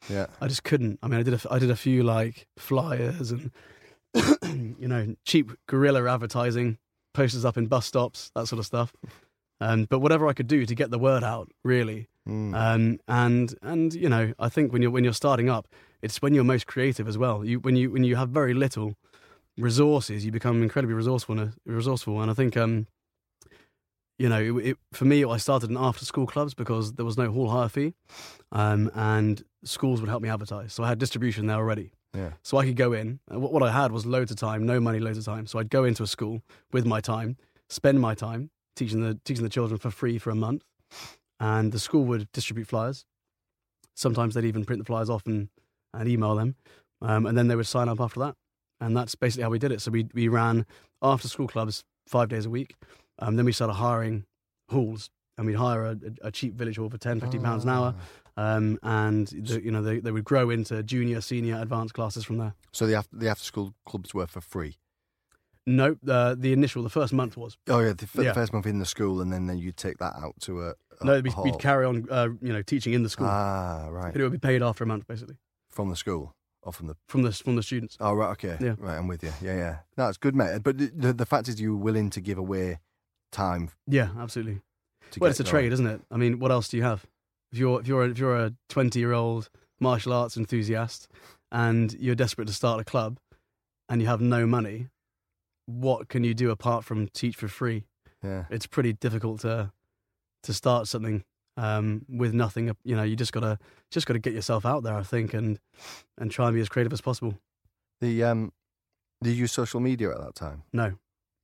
A: Yeah.
B: I just couldn't. I mean, I did a, I did a few like flyers and you know, cheap guerrilla advertising, posters up in bus stops, that sort of stuff. Um, but whatever I could do to get the word out, really.
A: Mm.
B: Um, and and you know, I think when you're when you're starting up, it's when you're most creative as well. You when you when you have very little resources, you become incredibly resourceful. Resourceful, and I think um, you know, it, it, for me, I started in after school clubs because there was no hall hire fee, um, and schools would help me advertise. So I had distribution there already.
A: Yeah.
B: So I could go in. What, what I had was loads of time, no money, loads of time. So I'd go into a school with my time, spend my time teaching the teaching the children for free for a month. And the school would distribute flyers. Sometimes they'd even print the flyers off and, and email them. Um, and then they would sign up after that. And that's basically how we did it. So we we ran after school clubs five days a week. Um, then we started hiring halls. And we'd hire a, a cheap village hall for ten, fifteen pounds an hour. Um, and, the, you know, they, they would grow into junior, senior, advanced classes from there.
A: So the after, the after school clubs were for free?
B: No, uh, the initial, the first month was.
A: Oh, yeah, the, f-
B: yeah.
A: the first month in the school, and then, then you'd take that out to a, a
B: No, we'd,
A: hall.
B: we'd carry on, uh, you know, teaching in the school.
A: Ah, right.
B: But it would be paid after a month, basically.
A: From the school? Or from the...
B: From the, from the students.
A: Oh, right, okay.
B: Yeah.
A: Right, I'm with you. Yeah, yeah. No, it's good, mate. But the, the fact is you were willing to give away time.
B: Yeah, absolutely.
A: To
B: Well,
A: get
B: it's a
A: going.
B: trade, isn't it? I mean, what else do you have? If you're if you're a, if you're a twenty-year-old martial arts enthusiast and you're desperate to start a club and you have no money, what can you do apart from teach for free?
A: Yeah.
B: It's pretty difficult to to start something um, with nothing. You know, you just gotta just gotta get yourself out there, I think, and and try and be as creative as possible.
A: The um, did you use social media at that time?
B: No,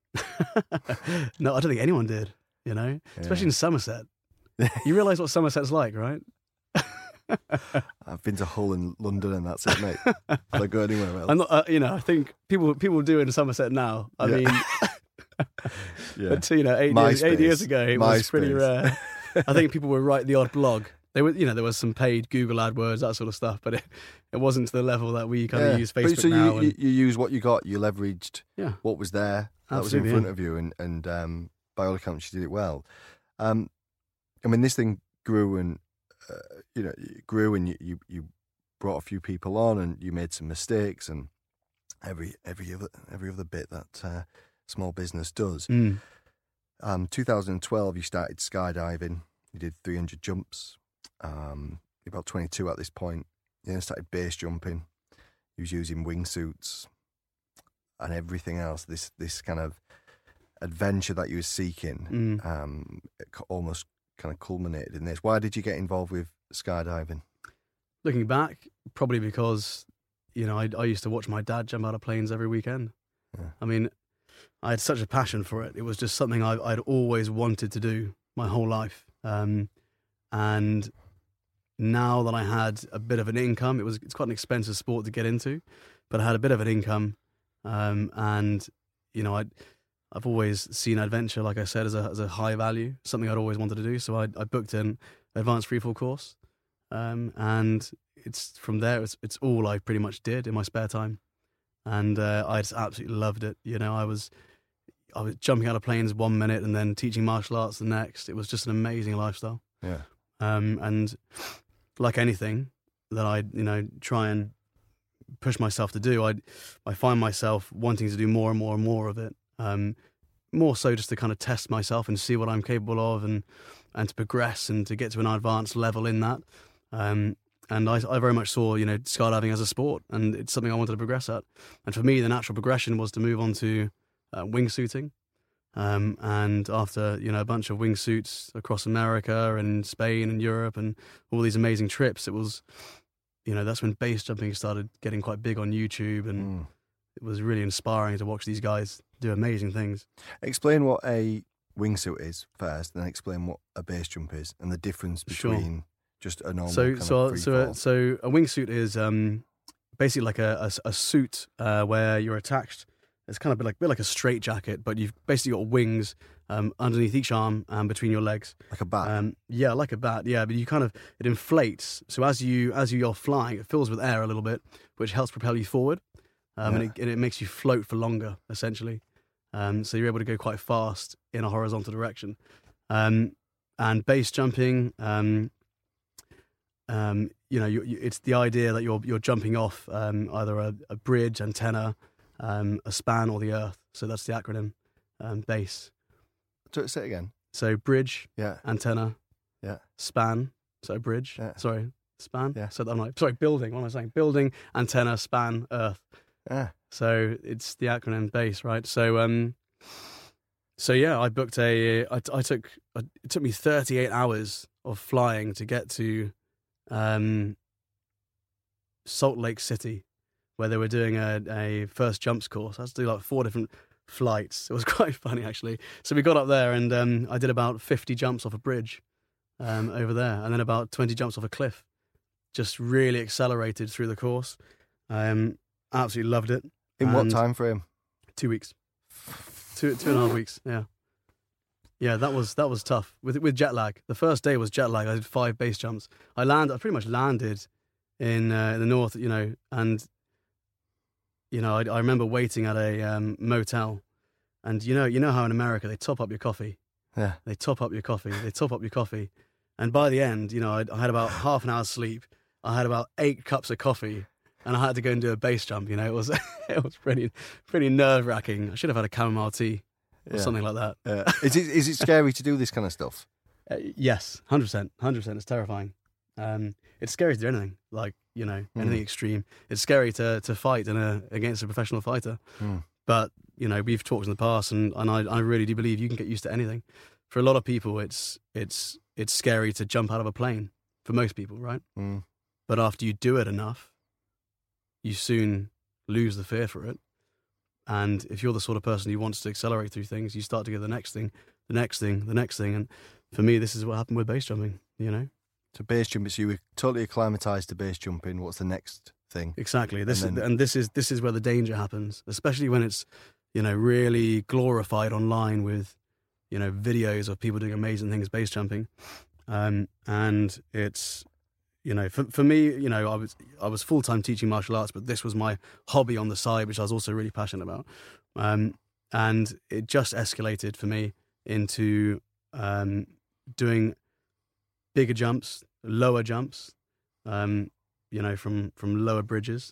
B: no, I don't think anyone did. You know, especially
A: Yeah.
B: in Somerset. You realise what Somerset's like, right?
A: I've been to Hull and London, and that's it, mate. I'll go anywhere else.
B: I'm not, uh, you know, I think people people do in Somerset now. I
A: Yeah.
B: mean,
A: Yeah.
B: but you know, eight years, eight
A: MySpace.
B: years ago, it was pretty
A: MySpace.
B: rare. I think people would write the odd blog. They were, you know, there was some paid Google AdWords, that sort of stuff, but it, it wasn't to the level that we kind
A: Yeah.
B: of use
A: But
B: Facebook
A: so
B: now.
A: you,
B: and,
A: you you use what you got. You leveraged
B: yeah,
A: what was there that was in
B: Absolutely,
A: front
B: yeah.
A: of you, and and um, by all accounts, you did it well. Um, I mean, this thing grew and uh, you know it grew, and you, you you brought a few people on, and you made some mistakes, and every every other every other bit that uh, small business does.
B: Mm.
A: Um, two thousand twelve, you started skydiving. You did three hundred jumps. Um, you're about twenty-two at this point. You then started base jumping. You was using wingsuits and everything else. This this kind of adventure that you were seeking
B: Mm.
A: um, it co- almost kind of culminated in this. Why did you get involved with skydiving?
B: Looking back, probably because, you know, I, I used to watch my dad jump out of planes every weekend.
A: Yeah.
B: I mean, I had such a passion for it. It was just something I, I'd always wanted to do my whole life. Um, and now that I had a bit of an income, it was it's quite an expensive sport to get into, but I had a bit of an income, um, and you know, I I've always seen adventure, like I said, as a as a high value, something I'd always wanted to do. So I I booked an advanced freefall course, um, and it's from there it's it's all I pretty much did in my spare time, and uh, I just absolutely loved it. You know, I was. I was jumping out of planes one minute and then teaching martial arts the next. It was just an amazing lifestyle.
A: Yeah.
B: Um, and like anything that I, you know, try and push myself to do, I, I find myself wanting to do more and more and more of it. Um, more so just to kind of test myself and see what I'm capable of, and and to progress and to get to an advanced level in that. Um, and I, I very much saw, you know, skydiving as a sport, and it's something I wanted to progress at. And for me, the natural progression was to move on to Uh, wingsuiting, um, and after you know a bunch of wingsuits across America and Spain and Europe and all these amazing trips, it was, you know, that's when base jumping started getting quite big on YouTube, and
A: Mm.
B: it was really inspiring to watch these guys do amazing things.
A: Explain what a wingsuit is first, then explain what a base jump is, and the difference
B: Sure.
A: between just a normal
B: So,
A: kind
B: so,
A: of free
B: so,
A: fall.
B: a, so a wingsuit is um, basically like a, a, a suit uh, where you're attached. It's kind of a bit like, bit like a straight jacket, but you've basically got wings um, underneath each arm and between your legs.
A: Like a bat.
B: Um, yeah, like a bat. Yeah, but you kind of it inflates. So as you as you're flying, it fills with air a little bit, which helps propel you forward, um, and,
A: Yeah.
B: it, and it makes you float for longer, essentially. Um, so you're able to go quite fast in a horizontal direction. Um, and base jumping, um, um, you know, you, you, it's the idea that you're you're jumping off um, either a, a bridge, antenna, um, a span, or the earth. So that's the acronym, um, BASE.
A: So say it again.
B: So bridge,
A: Yeah.
B: antenna,
A: Yeah.
B: span. So bridge.
A: Yeah.
B: Sorry, span.
A: Yeah.
B: So I'm like, sorry, building. What am I saying? Building, antenna, span, earth.
A: Yeah.
B: So it's the acronym BASE, right? So um, so yeah, I booked a. I, I took. It took me thirty-eight hours of flying to get to um, Salt Lake City, where they were doing a, a first jumps course. I had to do like four different flights. It was quite funny, actually. So we got up there, and um, I did about fifty jumps off a bridge um, over there, and then about twenty jumps off a cliff. Just really accelerated through the course. Um, absolutely loved it.
A: In what
B: And
A: time frame?
B: Two weeks. Two two and a half weeks. Yeah, yeah. That was that was tough with with jet lag. The first day was jet lag. I did five base jumps. I landed. I pretty much landed in, uh, in the north. You know, and you know, I, I remember waiting at a um, motel, and you know, you know how in America they top up your coffee.
A: Yeah.
B: They top up your coffee. They top up your coffee, and by the end, you know, I, I had about half an hour's sleep. I had about eight cups of coffee. And I had to go and do a base jump. You know, it was it was pretty pretty nerve wracking. I should have had a chamomile tea or
A: Yeah.
B: something like that.
A: Uh, is it is it scary to do this kind of stuff?
B: Uh, yes, hundred percent, hundred percent. It's terrifying. Um, it's scary to do anything like you know anything
A: Mm.
B: extreme. It's scary to to fight in a against a professional fighter.
A: Mm.
B: But you know, we've talked in the past, and, and I I really do believe you can get used to anything. For a lot of people, it's it's it's scary to jump out of a plane. For most people, right?
A: Mm.
B: But after you do it enough, you soon lose the fear for it. And if you're the sort of person who wants to accelerate through things, you start to get the next thing, the next thing, the next thing. And for me, this is what happened with base jumping, you know?
A: So base jumping, so you were totally acclimatized to base jumping. What's the next thing?
B: Exactly. This
A: And
B: is,
A: then-
B: and this is this is where the danger happens, especially when it's, you know, really glorified online with, you know, videos of people doing amazing things base jumping. Um, and it's, you know, for for me, you know, I was I was full time teaching martial arts, but this was my hobby on the side, which I was also really passionate about. Um, and it just escalated for me into um, doing bigger jumps, lower jumps, um, you know, from from lower bridges,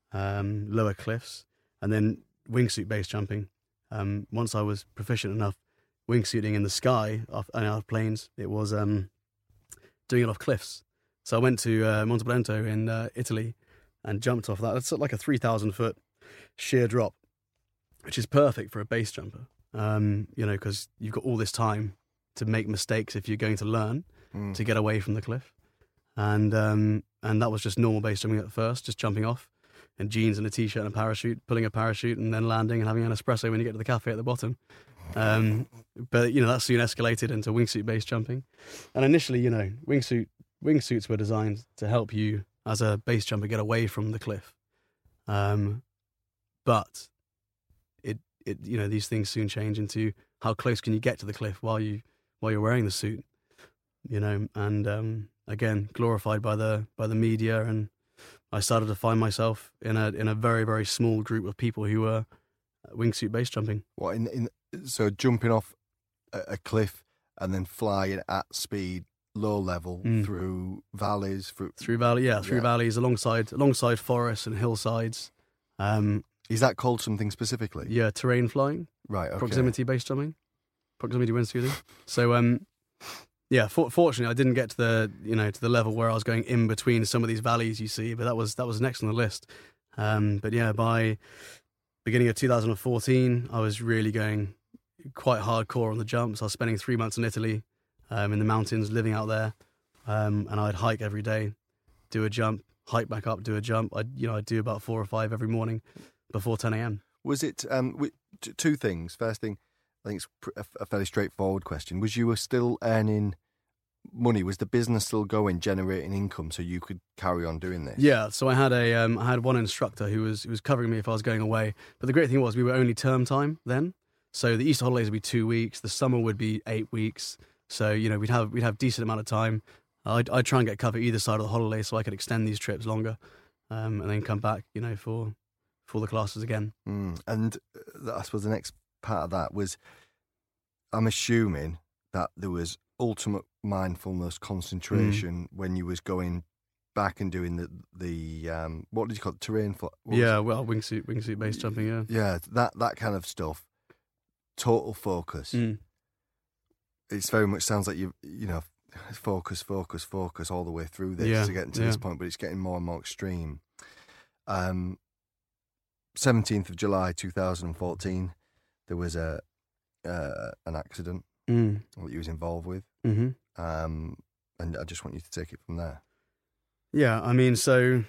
B: um, lower cliffs, and then wingsuit base jumping. Um, once I was proficient enough wingsuiting in the sky off, and out of planes, it was um, doing it off cliffs. So I went to uh, Monte Brento in uh, Italy and jumped off that. That's like a three thousand foot sheer drop, which is perfect for a base jumper, um, you know, because you've got all this time to make mistakes if you're going to learn
A: Mm.
B: to get away from the cliff. And um, and that was just normal base jumping at first, just jumping off in jeans and a t-shirt and a parachute, pulling a parachute and then landing and having an espresso when you get to the cafe at the bottom. Um, but, you know, that soon escalated into wingsuit base jumping. And initially, you know, wingsuit wingsuits were designed to help you as a base jumper get away from the cliff. Um, but it, it, you know, these things soon change into how close can you get to the cliff while you, while you're wearing the suit, you know, and, um, again, glorified by the, by the media. And I started to find myself in a, in a very, very small group of people who were wingsuit base jumping.
A: What in in so jumping off a, a cliff and then flying at speed, low level
B: Mm.
A: through valleys, through
B: Through valley, yeah, through
A: Yeah.
B: valleys, alongside alongside forests and hillsides. Um,
A: Is that called something specifically?
B: yeah, terrain flying,
A: Right. Okay.
B: proximity based jumping, proximity wingsuiting. So, um, yeah, for, fortunately, I didn't get to the you know to the level where I was going in between some of these valleys you see, but that was that was next on the list. Um, but yeah, by beginning of two thousand fourteen, I was really going quite hardcore on the jumps. I was spending three months in Italy, um, in the mountains, living out there, um, and I'd hike every day, do a jump, hike back up, do a jump. I, you know, I'd do about four or five every morning before ten a.m.
A: Was it um wi- t- two things? First thing, I think it's pr- a, a fairly straightforward question. Was you were still earning money? Was the business still going, generating income, so you could carry on doing this?
B: Yeah, so I had a um, I had one instructor who was who was covering me if I was going away. But the great thing was we were only term time then, so the Easter holidays would be two weeks, the summer would be eight weeks. So you know we'd have we'd have decent amount of time. I'd I'd try and get cover either side of the holiday so I could extend these trips longer, um, and then come back you know for for the classes again.
A: Mm. And uh, I suppose the next part of that was, I'm assuming that there was ultimate mindfulness, concentration when you was going back and doing the the um, what did you call it? Terrain? Fl-
B: yeah, well, wingsuit, wingsuit base jumping. Yeah,
A: yeah, that that kind of stuff. Total focus.
B: Mm.
A: It's very much sounds like you you know focus, focus, focus all the way through this
B: yeah,
A: to get to
B: yeah.
A: this point, but it's getting more and more extreme. Um, seventeenth of July, two thousand fourteen, there was a uh, an accident
B: Mm.
A: that you was involved with,
B: Mm-hmm.
A: um, and I just want you to take it from there.
B: Yeah, I mean, so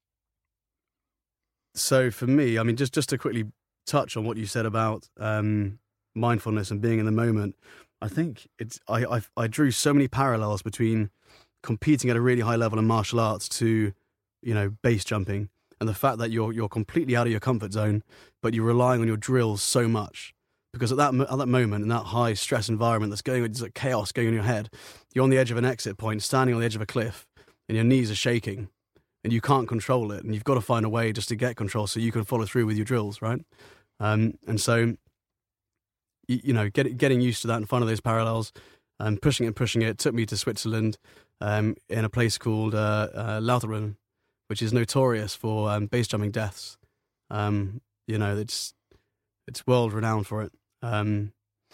B: so for me, I mean, just just to quickly touch on what you said about um, mindfulness and being in the moment, I think it's I, I I drew so many parallels between competing at a really high level in martial arts to, you know, base jumping, and the fact that you're you're completely out of your comfort zone, but you're relying on your drills so much. Because at that at that moment, in that high stress environment that's going, it's like chaos going on in your head, you're on the edge of an exit point, standing on the edge of a cliff, and your knees are shaking, and you can't control it, and you've got to find a way just to get control so you can follow through with your drills, right? Um, and so, you, you know, get, getting used to that and finding those parallels, and pushing it and pushing it, took me to Switzerland, um, in a place called uh, uh, Lauterbrunnen, which is notorious for um, base jumping deaths. Um, you know, it's it's world renowned for it. Um,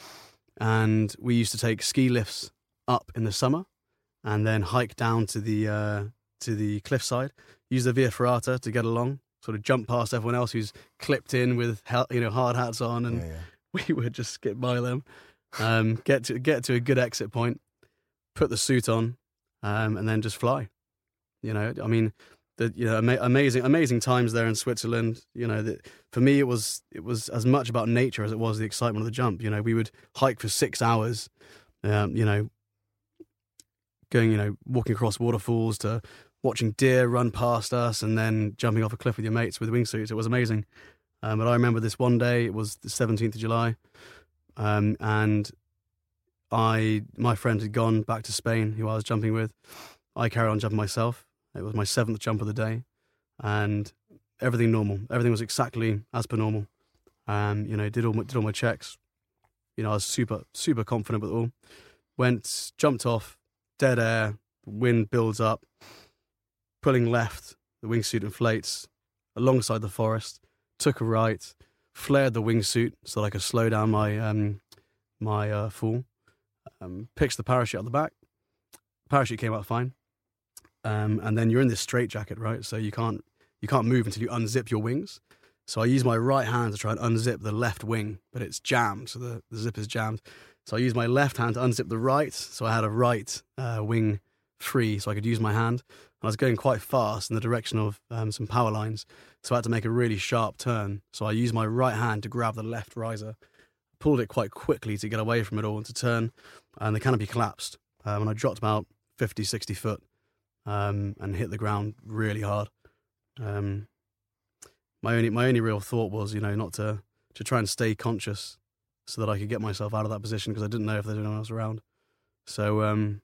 B: and we used to take ski lifts up in the summer, and then hike down to the uh, to the cliffside. Use the Via Ferrata to get along. Sort of jump past everyone else who's clipped in with you know hard hats on, and
A: Yeah, yeah.
B: we would just skip by them. Um, get to get to a good exit point, put the suit on, um, and then just fly. You know, I mean. The, you know, ama- amazing, amazing times there in Switzerland. You know, that for me, it was it was as much about nature as it was the excitement of the jump. You know, we would hike for six hours. Um, you know, going, you know, walking across waterfalls to watching deer run past us, and then jumping off a cliff with your mates with wingsuits. It was amazing. Um, but I remember this one day. It was the seventeenth of July, um, and I, my friend had gone back to Spain, who I was jumping with. I carried on jumping myself. It was my seventh jump of the day, and everything normal. Everything was exactly as per normal. Um, you know, did all my, did all my checks. You know, I was super super confident with it all. Went, jumped off, dead air. Wind builds up, pulling left. The wingsuit inflates alongside the forest. Took a right, flared the wingsuit so that I could slow down my um, my uh, fall. Um, pitched the parachute out the back. Parachute came out fine. Um, and then you're in this straitjacket, right? So you can't you can't move until you unzip your wings. So I use my right hand to try and unzip the left wing, but it's jammed, so the, the zip is jammed. So I use my left hand to unzip the right, so I had a right uh, wing free, so I could use my hand. And I was going quite fast in the direction of um, some power lines, so I had to make a really sharp turn. So I used my right hand to grab the left riser, pulled it quite quickly to get away from it all and to turn, and the canopy collapsed. Um, and I dropped about fifty, sixty foot. Um, and hit the ground really hard. Um, my only my only real thought was, you know, not to to try and stay conscious so that I could get myself out of that position, because I didn't know if there was anyone else around. So um,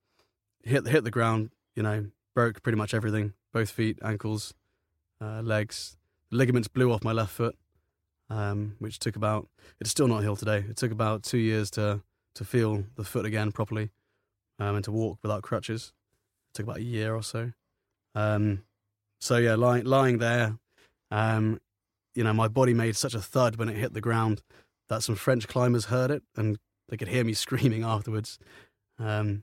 B: hit hit the ground, you know, broke pretty much everything, both feet, ankles, uh, legs. The ligaments blew off my left foot, um, which took about. It's still not healed today. It took about two years to to feel the foot again properly, um, and to walk without crutches. Took about a year or so. Um, so yeah, lying lying there, um, you know, my body made such a thud when it hit the ground that some French climbers heard it and they could hear me screaming afterwards. Um,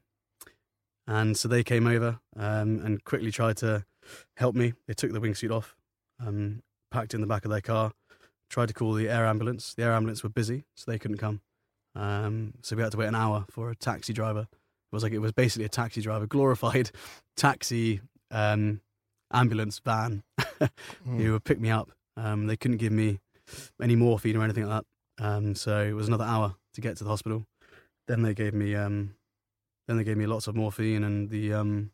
B: and so they came over um, and quickly tried to help me. They took the wingsuit off, um, packed it in the back of their car, tried to call the air ambulance. The air ambulance were busy, so they couldn't come. Um, so we had to wait an hour for a taxi driver. It was like it was basically a taxi driver, glorified taxi um, ambulance van mm. who would pick me up. Um, they couldn't give me any morphine or anything like that, um, so it was another hour to get to the hospital. Then they gave me, um, then they gave me lots of morphine, and the um,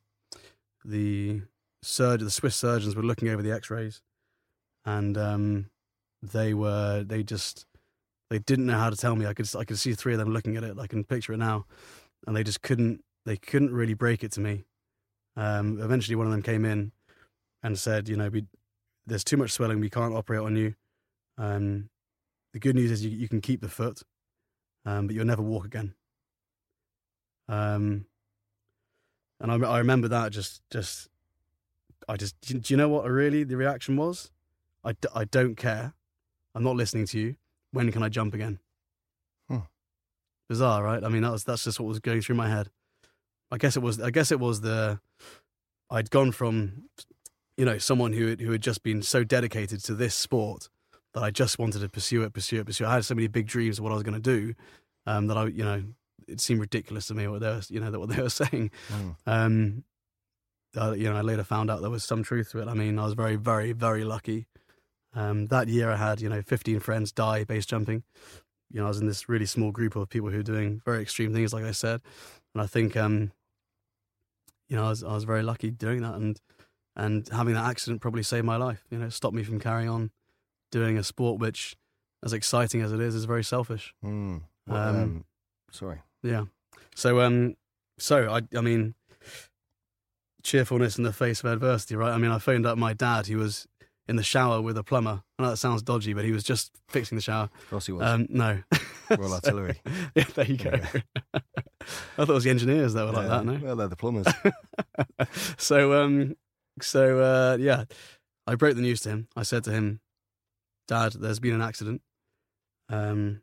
B: the surgeon, the Swiss surgeons were looking over the X-rays, and um, they were they just they didn't know how to tell me. I could I could see three of them looking at it. I can picture it now. And they just couldn't, they couldn't really break it to me. Um, eventually one of them came in and said, you know, we, there's too much swelling, we can't operate on you. Um, the good news is you, you can keep the foot, um, but you'll never walk again. Um, and I, I remember that just, just I just, do you know what really the reaction was? I, d- I don't care. I'm not listening to you. When can I jump again?
A: Hmm.
B: Bizarre, right? I mean, that was, that's just what was going through my head. I guess it was, I guess it was the, I'd gone from, you know, someone who had, who had just been so dedicated to this sport that I just wanted to pursue it, pursue it, pursue it. I had so many big dreams of what I was going to do um, that I, you know, it seemed ridiculous to me what they were, you know, that what they were saying.
A: Mm.
B: Um, uh, you know, I later found out there was some truth to it. I mean, I was very, very, very lucky. Um, that year I had, you know, fifteen friends die base jumping. You know, I was in this really small group of people who were doing very extreme things, like I said. And I think, um, you know, I was, I was very lucky doing that. And, and having that accident probably saved my life, you know, stopped me from carrying on doing a sport which, as exciting as it is, is very selfish.
A: Mm. Well,
B: Um,
A: um, sorry.
B: Yeah. So, um, so I, I mean, cheerfulness in the face of adversity, right? I mean, I phoned up my dad. He was in the shower with a plumber. I know that sounds dodgy, but he was just fixing the shower.
A: Of course he was.
B: Um, no.
A: Royal Artillery.
B: Yeah, there you go.
A: There
B: I thought it was the engineers that were like
A: Yeah,
B: that, no?
A: Well, they're the plumbers.
B: so, um, so uh, yeah, I broke the news to him. I said to him, Dad, there's been an accident. Um,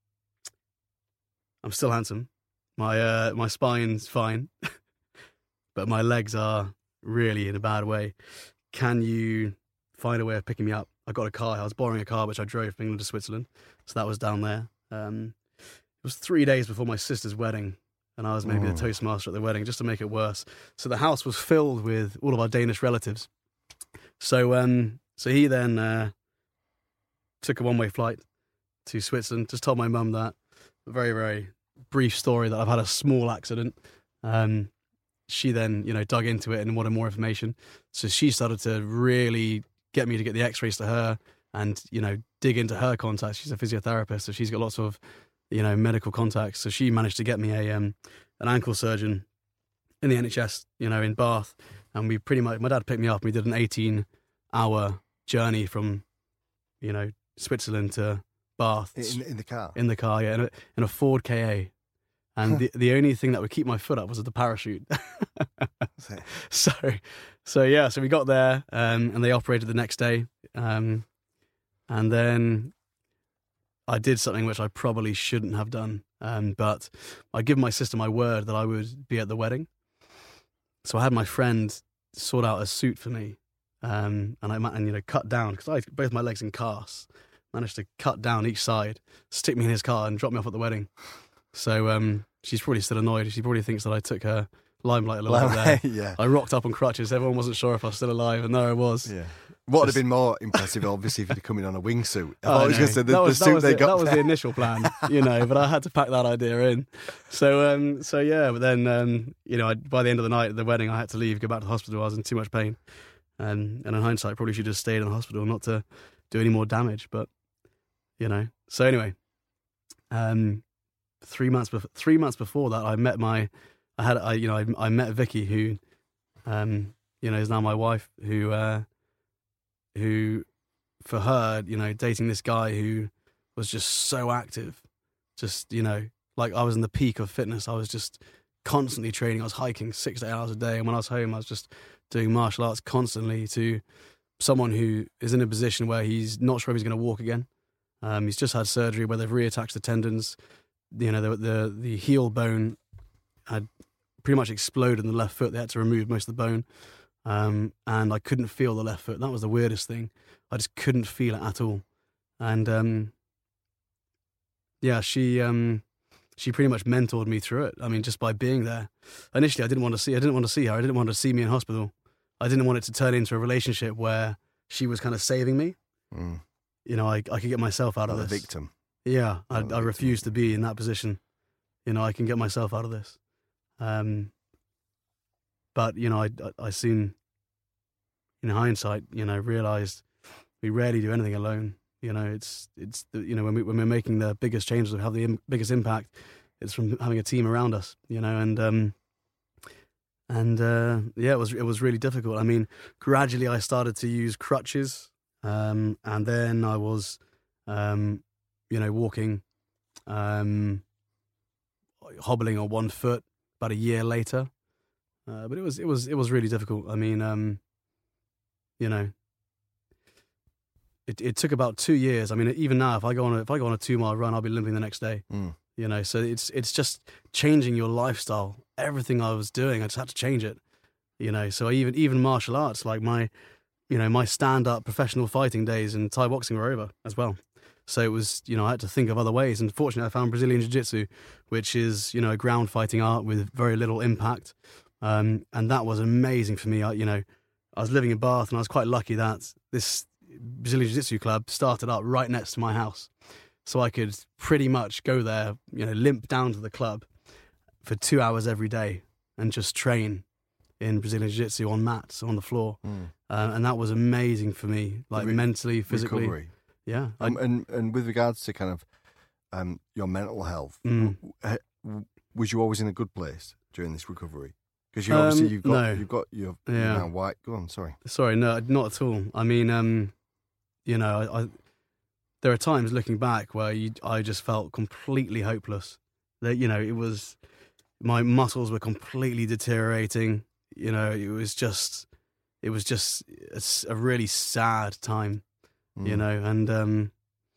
B: I'm still handsome. My uh, my spine's fine, but my legs are really in a bad way. Can you find a way of picking me up? I got a car. I was borrowing a car, which I drove from England to Switzerland. So that was down there. Um, it was three days before my sister's wedding, and I was maybe
A: Oh.
B: the toastmaster at the wedding, just to make it worse. So the house was filled with all of our Danish relatives. So um, so he then uh, took a one-way flight to Switzerland. Just told my mum that. A very, very brief story that I've had a small accident. Um, she then, you know, dug into it and wanted more information. So she started to really get me to get the x-rays to her and, you know, dig into her contacts. She's a physiotherapist, so she's got lots of, you know, medical contacts. So she managed to get me a um, an ankle surgeon in the N H S, you know, in Bath. And we pretty much, my dad picked me up and we did an eighteen-hour journey from, you know, Switzerland to Bath.
A: in, in the car.
B: In the car, yeah, in a, in a Ford Ka. And the, the only thing that would keep my foot up was the parachute. so, so yeah, so we got there um, and they operated the next day. Um, and then I did something which I probably shouldn't have done. Um, but I give my sister my word that I would be at the wedding. So I had my friend sort out a suit for me. Um, and I ma- and you know cut down because I had both my legs in casts. Managed to cut down each side, stick me in his car, and drop me off at the wedding. So um, she's probably still annoyed. She probably thinks that I took her limelight a little bit there.
A: Yeah.
B: I rocked up on crutches. Everyone wasn't sure if I was still alive, and there I was.
A: Yeah. What would have
B: Just-
A: been more impressive, obviously, if you'd come in on a wingsuit. I
B: Oh,
A: thought I was
B: no.
A: going to say the,
B: that
A: the
B: was, that
A: suit
B: was
A: they
B: the,
A: got
B: that was
A: there.
B: the initial plan, you know. But I had to pack that idea in. So, um, so yeah. But then, um, you know, I, by the end of the night at the wedding, I had to leave, go back to the hospital. I was in too much pain, um, and in hindsight, probably should have stayed in the hospital, not to do any more damage. But you know. So anyway, um, three months before three months before that, I met my, I had, I you know, I, I met Vicky, who, um, you know, is now my wife, who, uh, who, for her, you know, dating this guy who was just so active, just you know, like I was in the peak of fitness. I was just constantly training. I was hiking six to eight hours a day, and when I was home, I was just doing martial arts constantly. To someone who is in a position where he's not sure if he's going to walk again. Um, he's just had surgery where they've reattached the tendons. You know, the, the the heel bone had pretty much exploded in the left foot. They had to remove most of the bone, um, and I couldn't feel the left foot. That was the weirdest thing. I just couldn't feel it at all. And um, yeah, she um, she pretty much mentored me through it. I mean, just by being there. Initially, I didn't want to see. I didn't want to see her. I didn't want her to see me in hospital. I didn't want it to turn into a relationship where she was kind of saving me.
A: Mm.
B: You know, I I could get myself out
A: Not
B: of
A: the
B: this.
A: victim.
B: Yeah, I,
A: Not the
B: I
A: victim.
B: refuse to be in that position. You know, I can get myself out of this. Um, but, you know, I, I, I soon, in hindsight, you know, realised we rarely do anything alone. You know, it's, it's the, you know, when, we, when we're making the biggest changes, we have the im- biggest impact, it's from having a team around us, you know, and, um, and uh, yeah, it was, it was really difficult. I mean, gradually I started to use crutches, um, and then I was, um, you know, walking, um, hobbling on one foot about a year later. Uh, but it was, it was, it was really difficult. I mean, um, you know, it it took about two years. I mean, even now, if I go on a, if I go on a two mile run, I'll be limping the next day.
A: Mm.
B: You know, so it's it's just changing your lifestyle. Everything I was doing, I just had to change it. You know, so I even even martial arts, like my, you know, my stand up professional fighting days and Thai boxing were over as well. So it was, you know, I had to think of other ways. And fortunately, I found Brazilian Jiu-Jitsu, which is, you know, a ground fighting art with very little impact. Um, and that was amazing for me. I, you know, I was living in Bath, and I was quite lucky that this Brazilian Jiu-Jitsu club started up right next to my house. So I could pretty much go there, you know, limp down to the club for two hours every day and just train in Brazilian Jiu-Jitsu on mats, on the floor. Mm. Uh, and that was amazing for me, like re- mentally, physically.
A: Recovery.
B: Yeah.
A: Um, and, and with regards to kind of um, your mental health,
B: mm.
A: was you always in a good place during this recovery? Because you obviously
B: um,
A: you've got
B: no.
A: you've got your
B: yeah.
A: now white. Go on, sorry.
B: Sorry, no, not at all. I mean, um, you know, I, I, there are times looking back where you, I just felt completely hopeless. That, you know, it was, my muscles were completely deteriorating. You know, it was just, it was just a, a really sad time. Mm. You know, and um,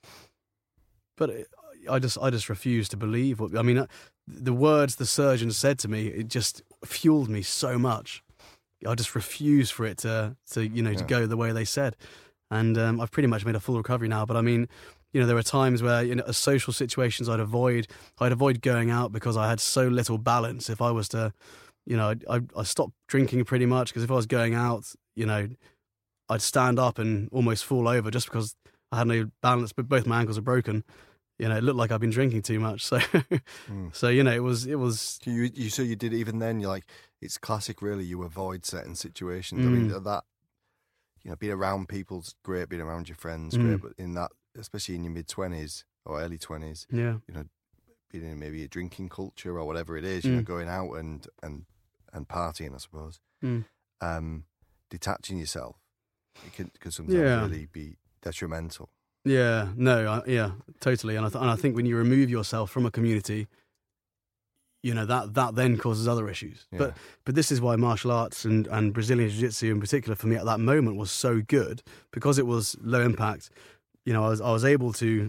B: but it, I just, I just refused to believe what I mean. The words the surgeon said to me, it just fueled me so much. I just refused for it to, to you know, yeah. to go the way they said. And um, I've pretty much made a full recovery now. But I mean, you know, there were times where, you know, social situations I'd avoid. I'd avoid going out because I had so little balance. If I was to, you know, I I stopped drinking pretty much because if I was going out, you know, I'd stand up and almost fall over just because I had no balance. But both my ankles are broken. You know, it looked like I've been drinking too much. So, mm. so you know, it was it was.
A: So you you so you did even then. You're like, it's classic. Really, you avoid certain situations.
B: Mm.
A: I mean that. You know, being around people's great, being around your friends,
B: mm.
A: great, but in that, especially in your mid twenties or early twenties,
B: yeah,
A: you know, being in maybe a drinking culture or whatever it is,
B: mm.
A: you know, going out and and and partying, I suppose,
B: mm.
A: um, detaching yourself, it can, can sometimes
B: yeah.
A: really be detrimental.
B: Yeah, no, I, yeah, totally, and I th- and I think when you remove yourself from a community, you know, that that then causes other issues. Yeah. But but this is why martial arts and, and Brazilian Jiu-Jitsu in particular for me at that moment was so good, because it was low impact. You know, I was I was able to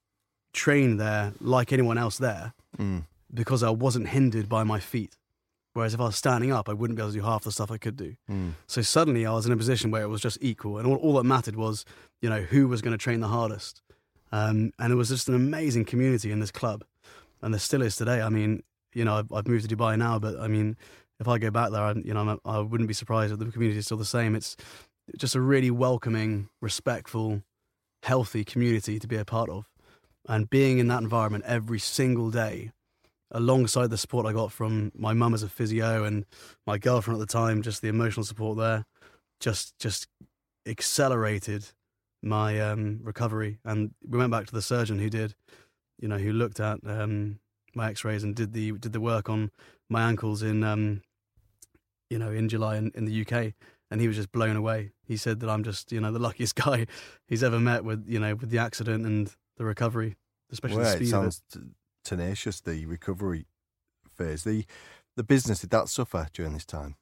B: train there like anyone else there
A: mm.
B: because I wasn't hindered by my feet. Whereas if I was standing up, I wouldn't be able to do half the stuff I could do.
A: Mm.
B: So suddenly I was in a position where it was just equal, and all, all that mattered was, you know, who was going to train the hardest. Um, and it was just an amazing community in this club, and there still is today. I mean, you know, I've, I've moved to Dubai now, but I mean, if I go back there, I, you know, I wouldn't be surprised if the community is still the same. It's just a really welcoming, respectful, healthy community to be a part of. And being in that environment every single day, alongside the support I got from my mum as a physio and my girlfriend at the time, just the emotional support there, just just accelerated my um, recovery. And we went back to the surgeon who did, you know, who looked at um, my X-rays and did the did the work on my ankles in, um, you know, in July in, in the U K, and he was just blown away. He said that I'm just, you know, the luckiest guy he's ever met with, you know, with the accident and the recovery, especially
A: well,
B: the speed
A: it sounds
B: of it.
A: T- tenacious, the recovery phase. The the business, did that suffer during this time?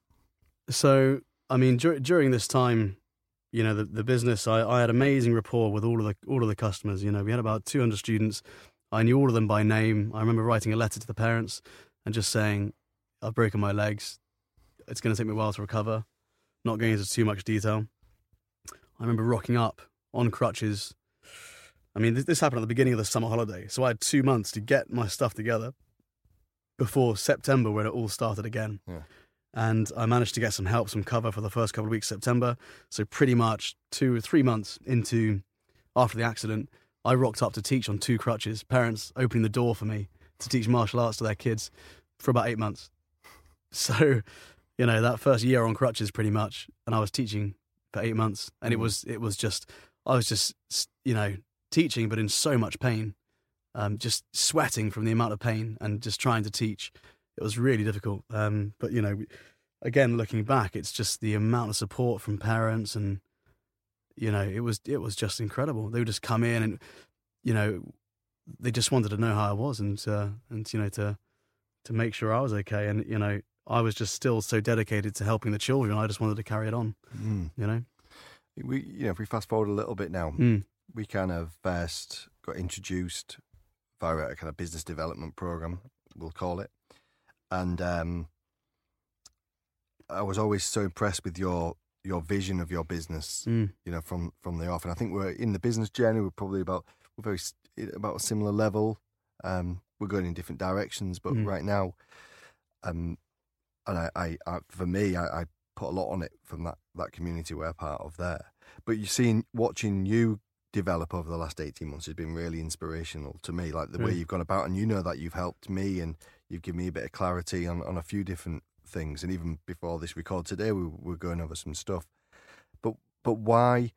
B: So, I mean, dur- during this time, you know, the, the business, I, I had amazing rapport with all of the all of the customers. You know, we had about two hundred students. I knew all of them by name. I remember writing a letter to the parents and just saying, I've broken my legs. It's going to take me a while to recover. Not going into too much detail. I remember rocking up on crutches. I mean, this, this happened at the beginning of the summer holiday. So I had two months to get my stuff together before September, when it all started again.
A: Yeah.
B: And I managed to get some help, some cover for the first couple of weeks of September. So pretty much two or three months into, after the accident, I rocked up to teach on two crutches, parents opening the door for me to teach martial arts to their kids for about eight months. So, you know, that first year on crutches pretty much, and I was teaching for eight months. And mm. it was it was just, I was just, you know, teaching, but in so much pain, um, just sweating from the amount of pain and just trying to teach. It was really difficult. Um, but, you know, again, looking back, it's just the amount of support from parents, and, you know, it was it was just incredible. They would just come in and, you know, they just wanted to know how I was, and uh, and you know, to to make sure I was okay. And, you know, I was just still so dedicated to helping the children. I just wanted to carry it on,
A: mm.
B: you know.
A: We, you know, if we fast forward a little bit now,
B: Mm.
A: we kind of first got introduced via a kind of business development program, we'll call it. And um, I was always so impressed with your your vision of your business,
B: Mm.
A: you know, from, from the off. And I think we're in the business journey, we're probably about, we're very, s- about a similar level. Um, we're going in different directions, but
B: Mm.
A: right now, um, and I, I, I for me, I, I put a lot on it from that, that community we're part of there. But you've seen, watching you develop over the last eighteen months has been really inspirational to me, like the way
B: Mm.
A: you've gone about, and you know that you've helped me and you've given me a bit of clarity on, on a few different things. And even before this record today, we were going over some stuff. But but why,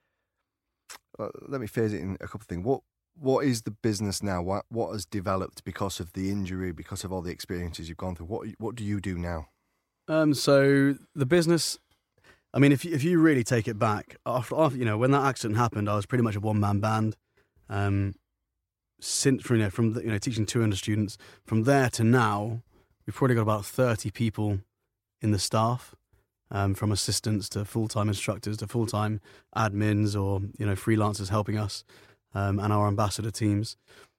A: uh, let me phrase it in a couple of things. What What is the business now? What what has developed because of the injury, because of all the experiences you've gone through? What What do you do now?
B: Um, so the business, I mean, if you, if you really take it back, after, after you know, when that accident happened, I was pretty much a one man band. Um, since from you know, from the, you know teaching two hundred students, from there to now, we've probably got about thirty people in the staff, um, from assistants to full time instructors to full time admins or you know freelancers helping us, um, and our ambassador teams,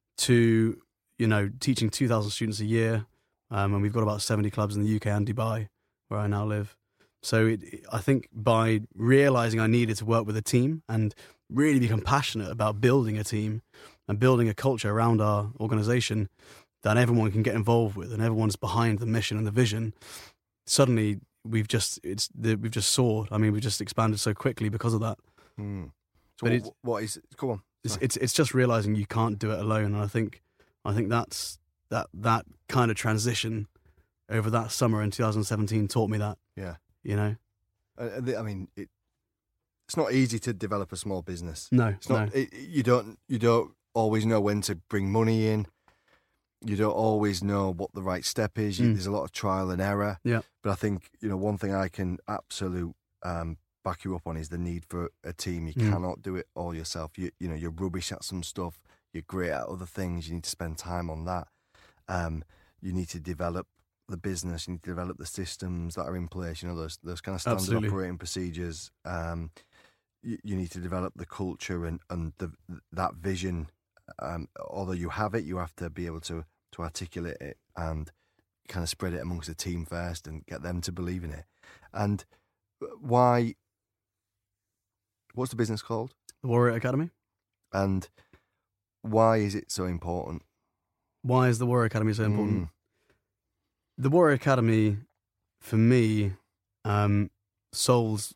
B: to you know teaching two thousand students a year, um, and we've got about seventy clubs in the U K and Dubai, where I now live. So it, I think by realizing I needed to work with a team and really become passionate about building a team and building a culture around our organization that everyone can get involved with and everyone's behind the mission and the vision, suddenly we've just it's the, we've just soared. I mean, we've just expanded so quickly because of that.
A: Hmm. So
B: But
A: what,
B: it's-
A: what is? Go on.
B: It's,
A: Sorry.
B: it's it's just realizing you can't do it alone, and I think I think that's that that kind of transition over that summer in two thousand seventeen taught me that.
A: Yeah.
B: You know,
A: Uh, the- I mean, it, it's not easy to develop a small business.
B: no,
A: It's not.
B: no,
A: It, you don't. You don't always know when to bring money in. You don't always know what the right step is. You,
B: Mm.
A: There's a lot of trial and error.
B: Yeah.
A: But I think you know one thing I can absolute um, back you up on is the need for a team. You
B: Mm.
A: cannot do it all yourself. You you know you're rubbish at some stuff. You're great at other things. You need to spend time on that. Um, you need to develop the business. You need to develop the systems that are in place. You know those those kind of standard
B: Absolutely.
A: operating procedures. Um, you, you need to develop the culture and and the that vision. Um, although you have it, you have to be able to to articulate it and kind of spread it amongst the team first and get them to believe in it. And why? What's the business called?
B: the Warrior Academy.
A: And why is it so important?
B: Why is the Warrior Academy so important?
A: Mm.
B: The Warrior Academy, for me, um, solves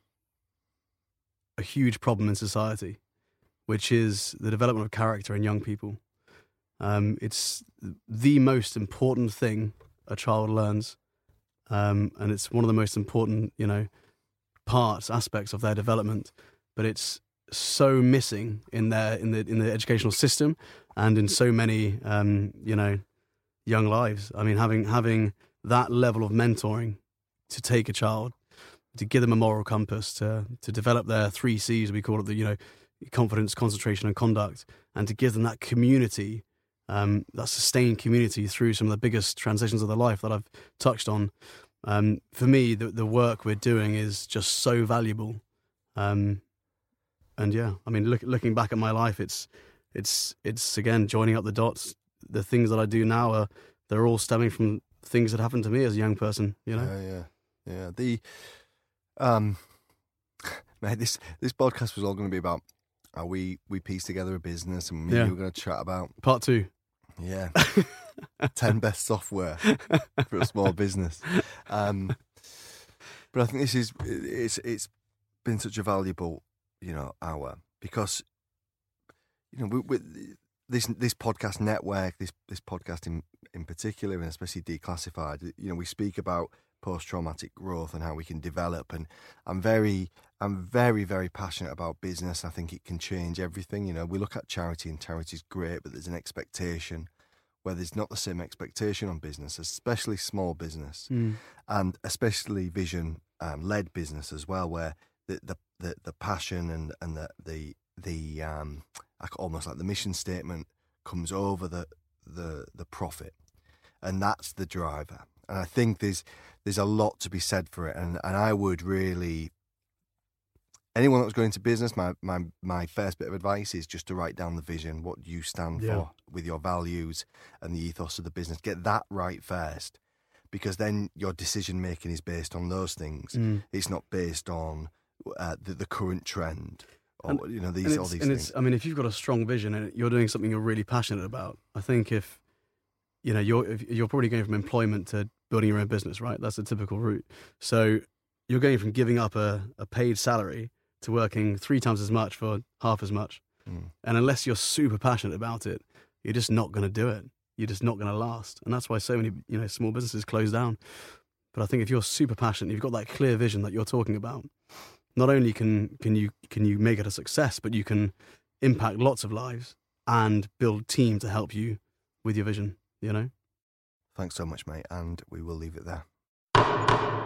B: a huge problem in society, which is the development of character in young people. Um, it's the most important thing a child learns, um, and it's one of the most important, you know, parts, aspects of their development. But it's so missing in their in the in the educational system and in so many, um, you know, young lives. I mean, having having that level of mentoring to take a child, to give them a moral compass, to to develop their three C's, we call it, the you know, confidence, concentration, and conduct, and to give them that community, um, that sustained community through some of the biggest transitions of their life that I've touched on. Um, for me, the the work we're doing is just so valuable. Um, and yeah, I mean, look, looking back at my life, it's it's it's again joining up the dots. The things that I do now are they're all stemming from things that happened to me as a young person. You know.
A: Yeah, yeah, yeah. The um, man, this this podcast was all going to be about how we we piece together a business, and me
B: Yeah.
A: and you were going to chat about
B: Part two.
A: yeah, ten best software for a small business. Um, but I think this is it's it's been such a valuable you know hour because you know with this this podcast network, this this podcast in in particular, and especially Declassified, you know, we speak about post-traumatic growth and how we can develop, and I'm very I'm very very passionate about business. I think it can change everything. You know, we look at charity, and charity's great, but there's an expectation where there's not the same expectation on business, especially small business,
B: Mm.
A: and especially vision um, led business as well, where the the the, the passion and and the the the um like almost like the mission statement comes over the the the profit, and that's the driver. And I think there's there's a lot to be said for it, and and I would really anyone that was going into business, my, my, my first bit of advice is just to write down the vision, what you stand
B: Yeah.
A: for with your values and the ethos of the business. Get that right first, because then your decision making is based on those things.
B: Mm.
A: It's not based on uh, the, the current trend or
B: And-
A: you know
B: And
A: these all
B: it's,
A: these
B: and
A: things.
B: it's, I mean, if you've got a strong vision and you're doing something you're really passionate about, I think if, you know, you're, if you're probably going from employment to building your own business, right? That's a typical route. So you're going from giving up a, a paid salary to working three times as much for half as much.
A: Mm.
B: And unless you're super passionate about it, you're just not going to do it. You're just not going to last. And that's why so many, you know, small businesses close down. But I think if you're super passionate, you've got that clear vision that you're talking about, not only can, can you can you make it a success, but you can impact lots of lives and build a team to help you with your vision, you know?
A: Thanks so much, mate, and we will leave it there.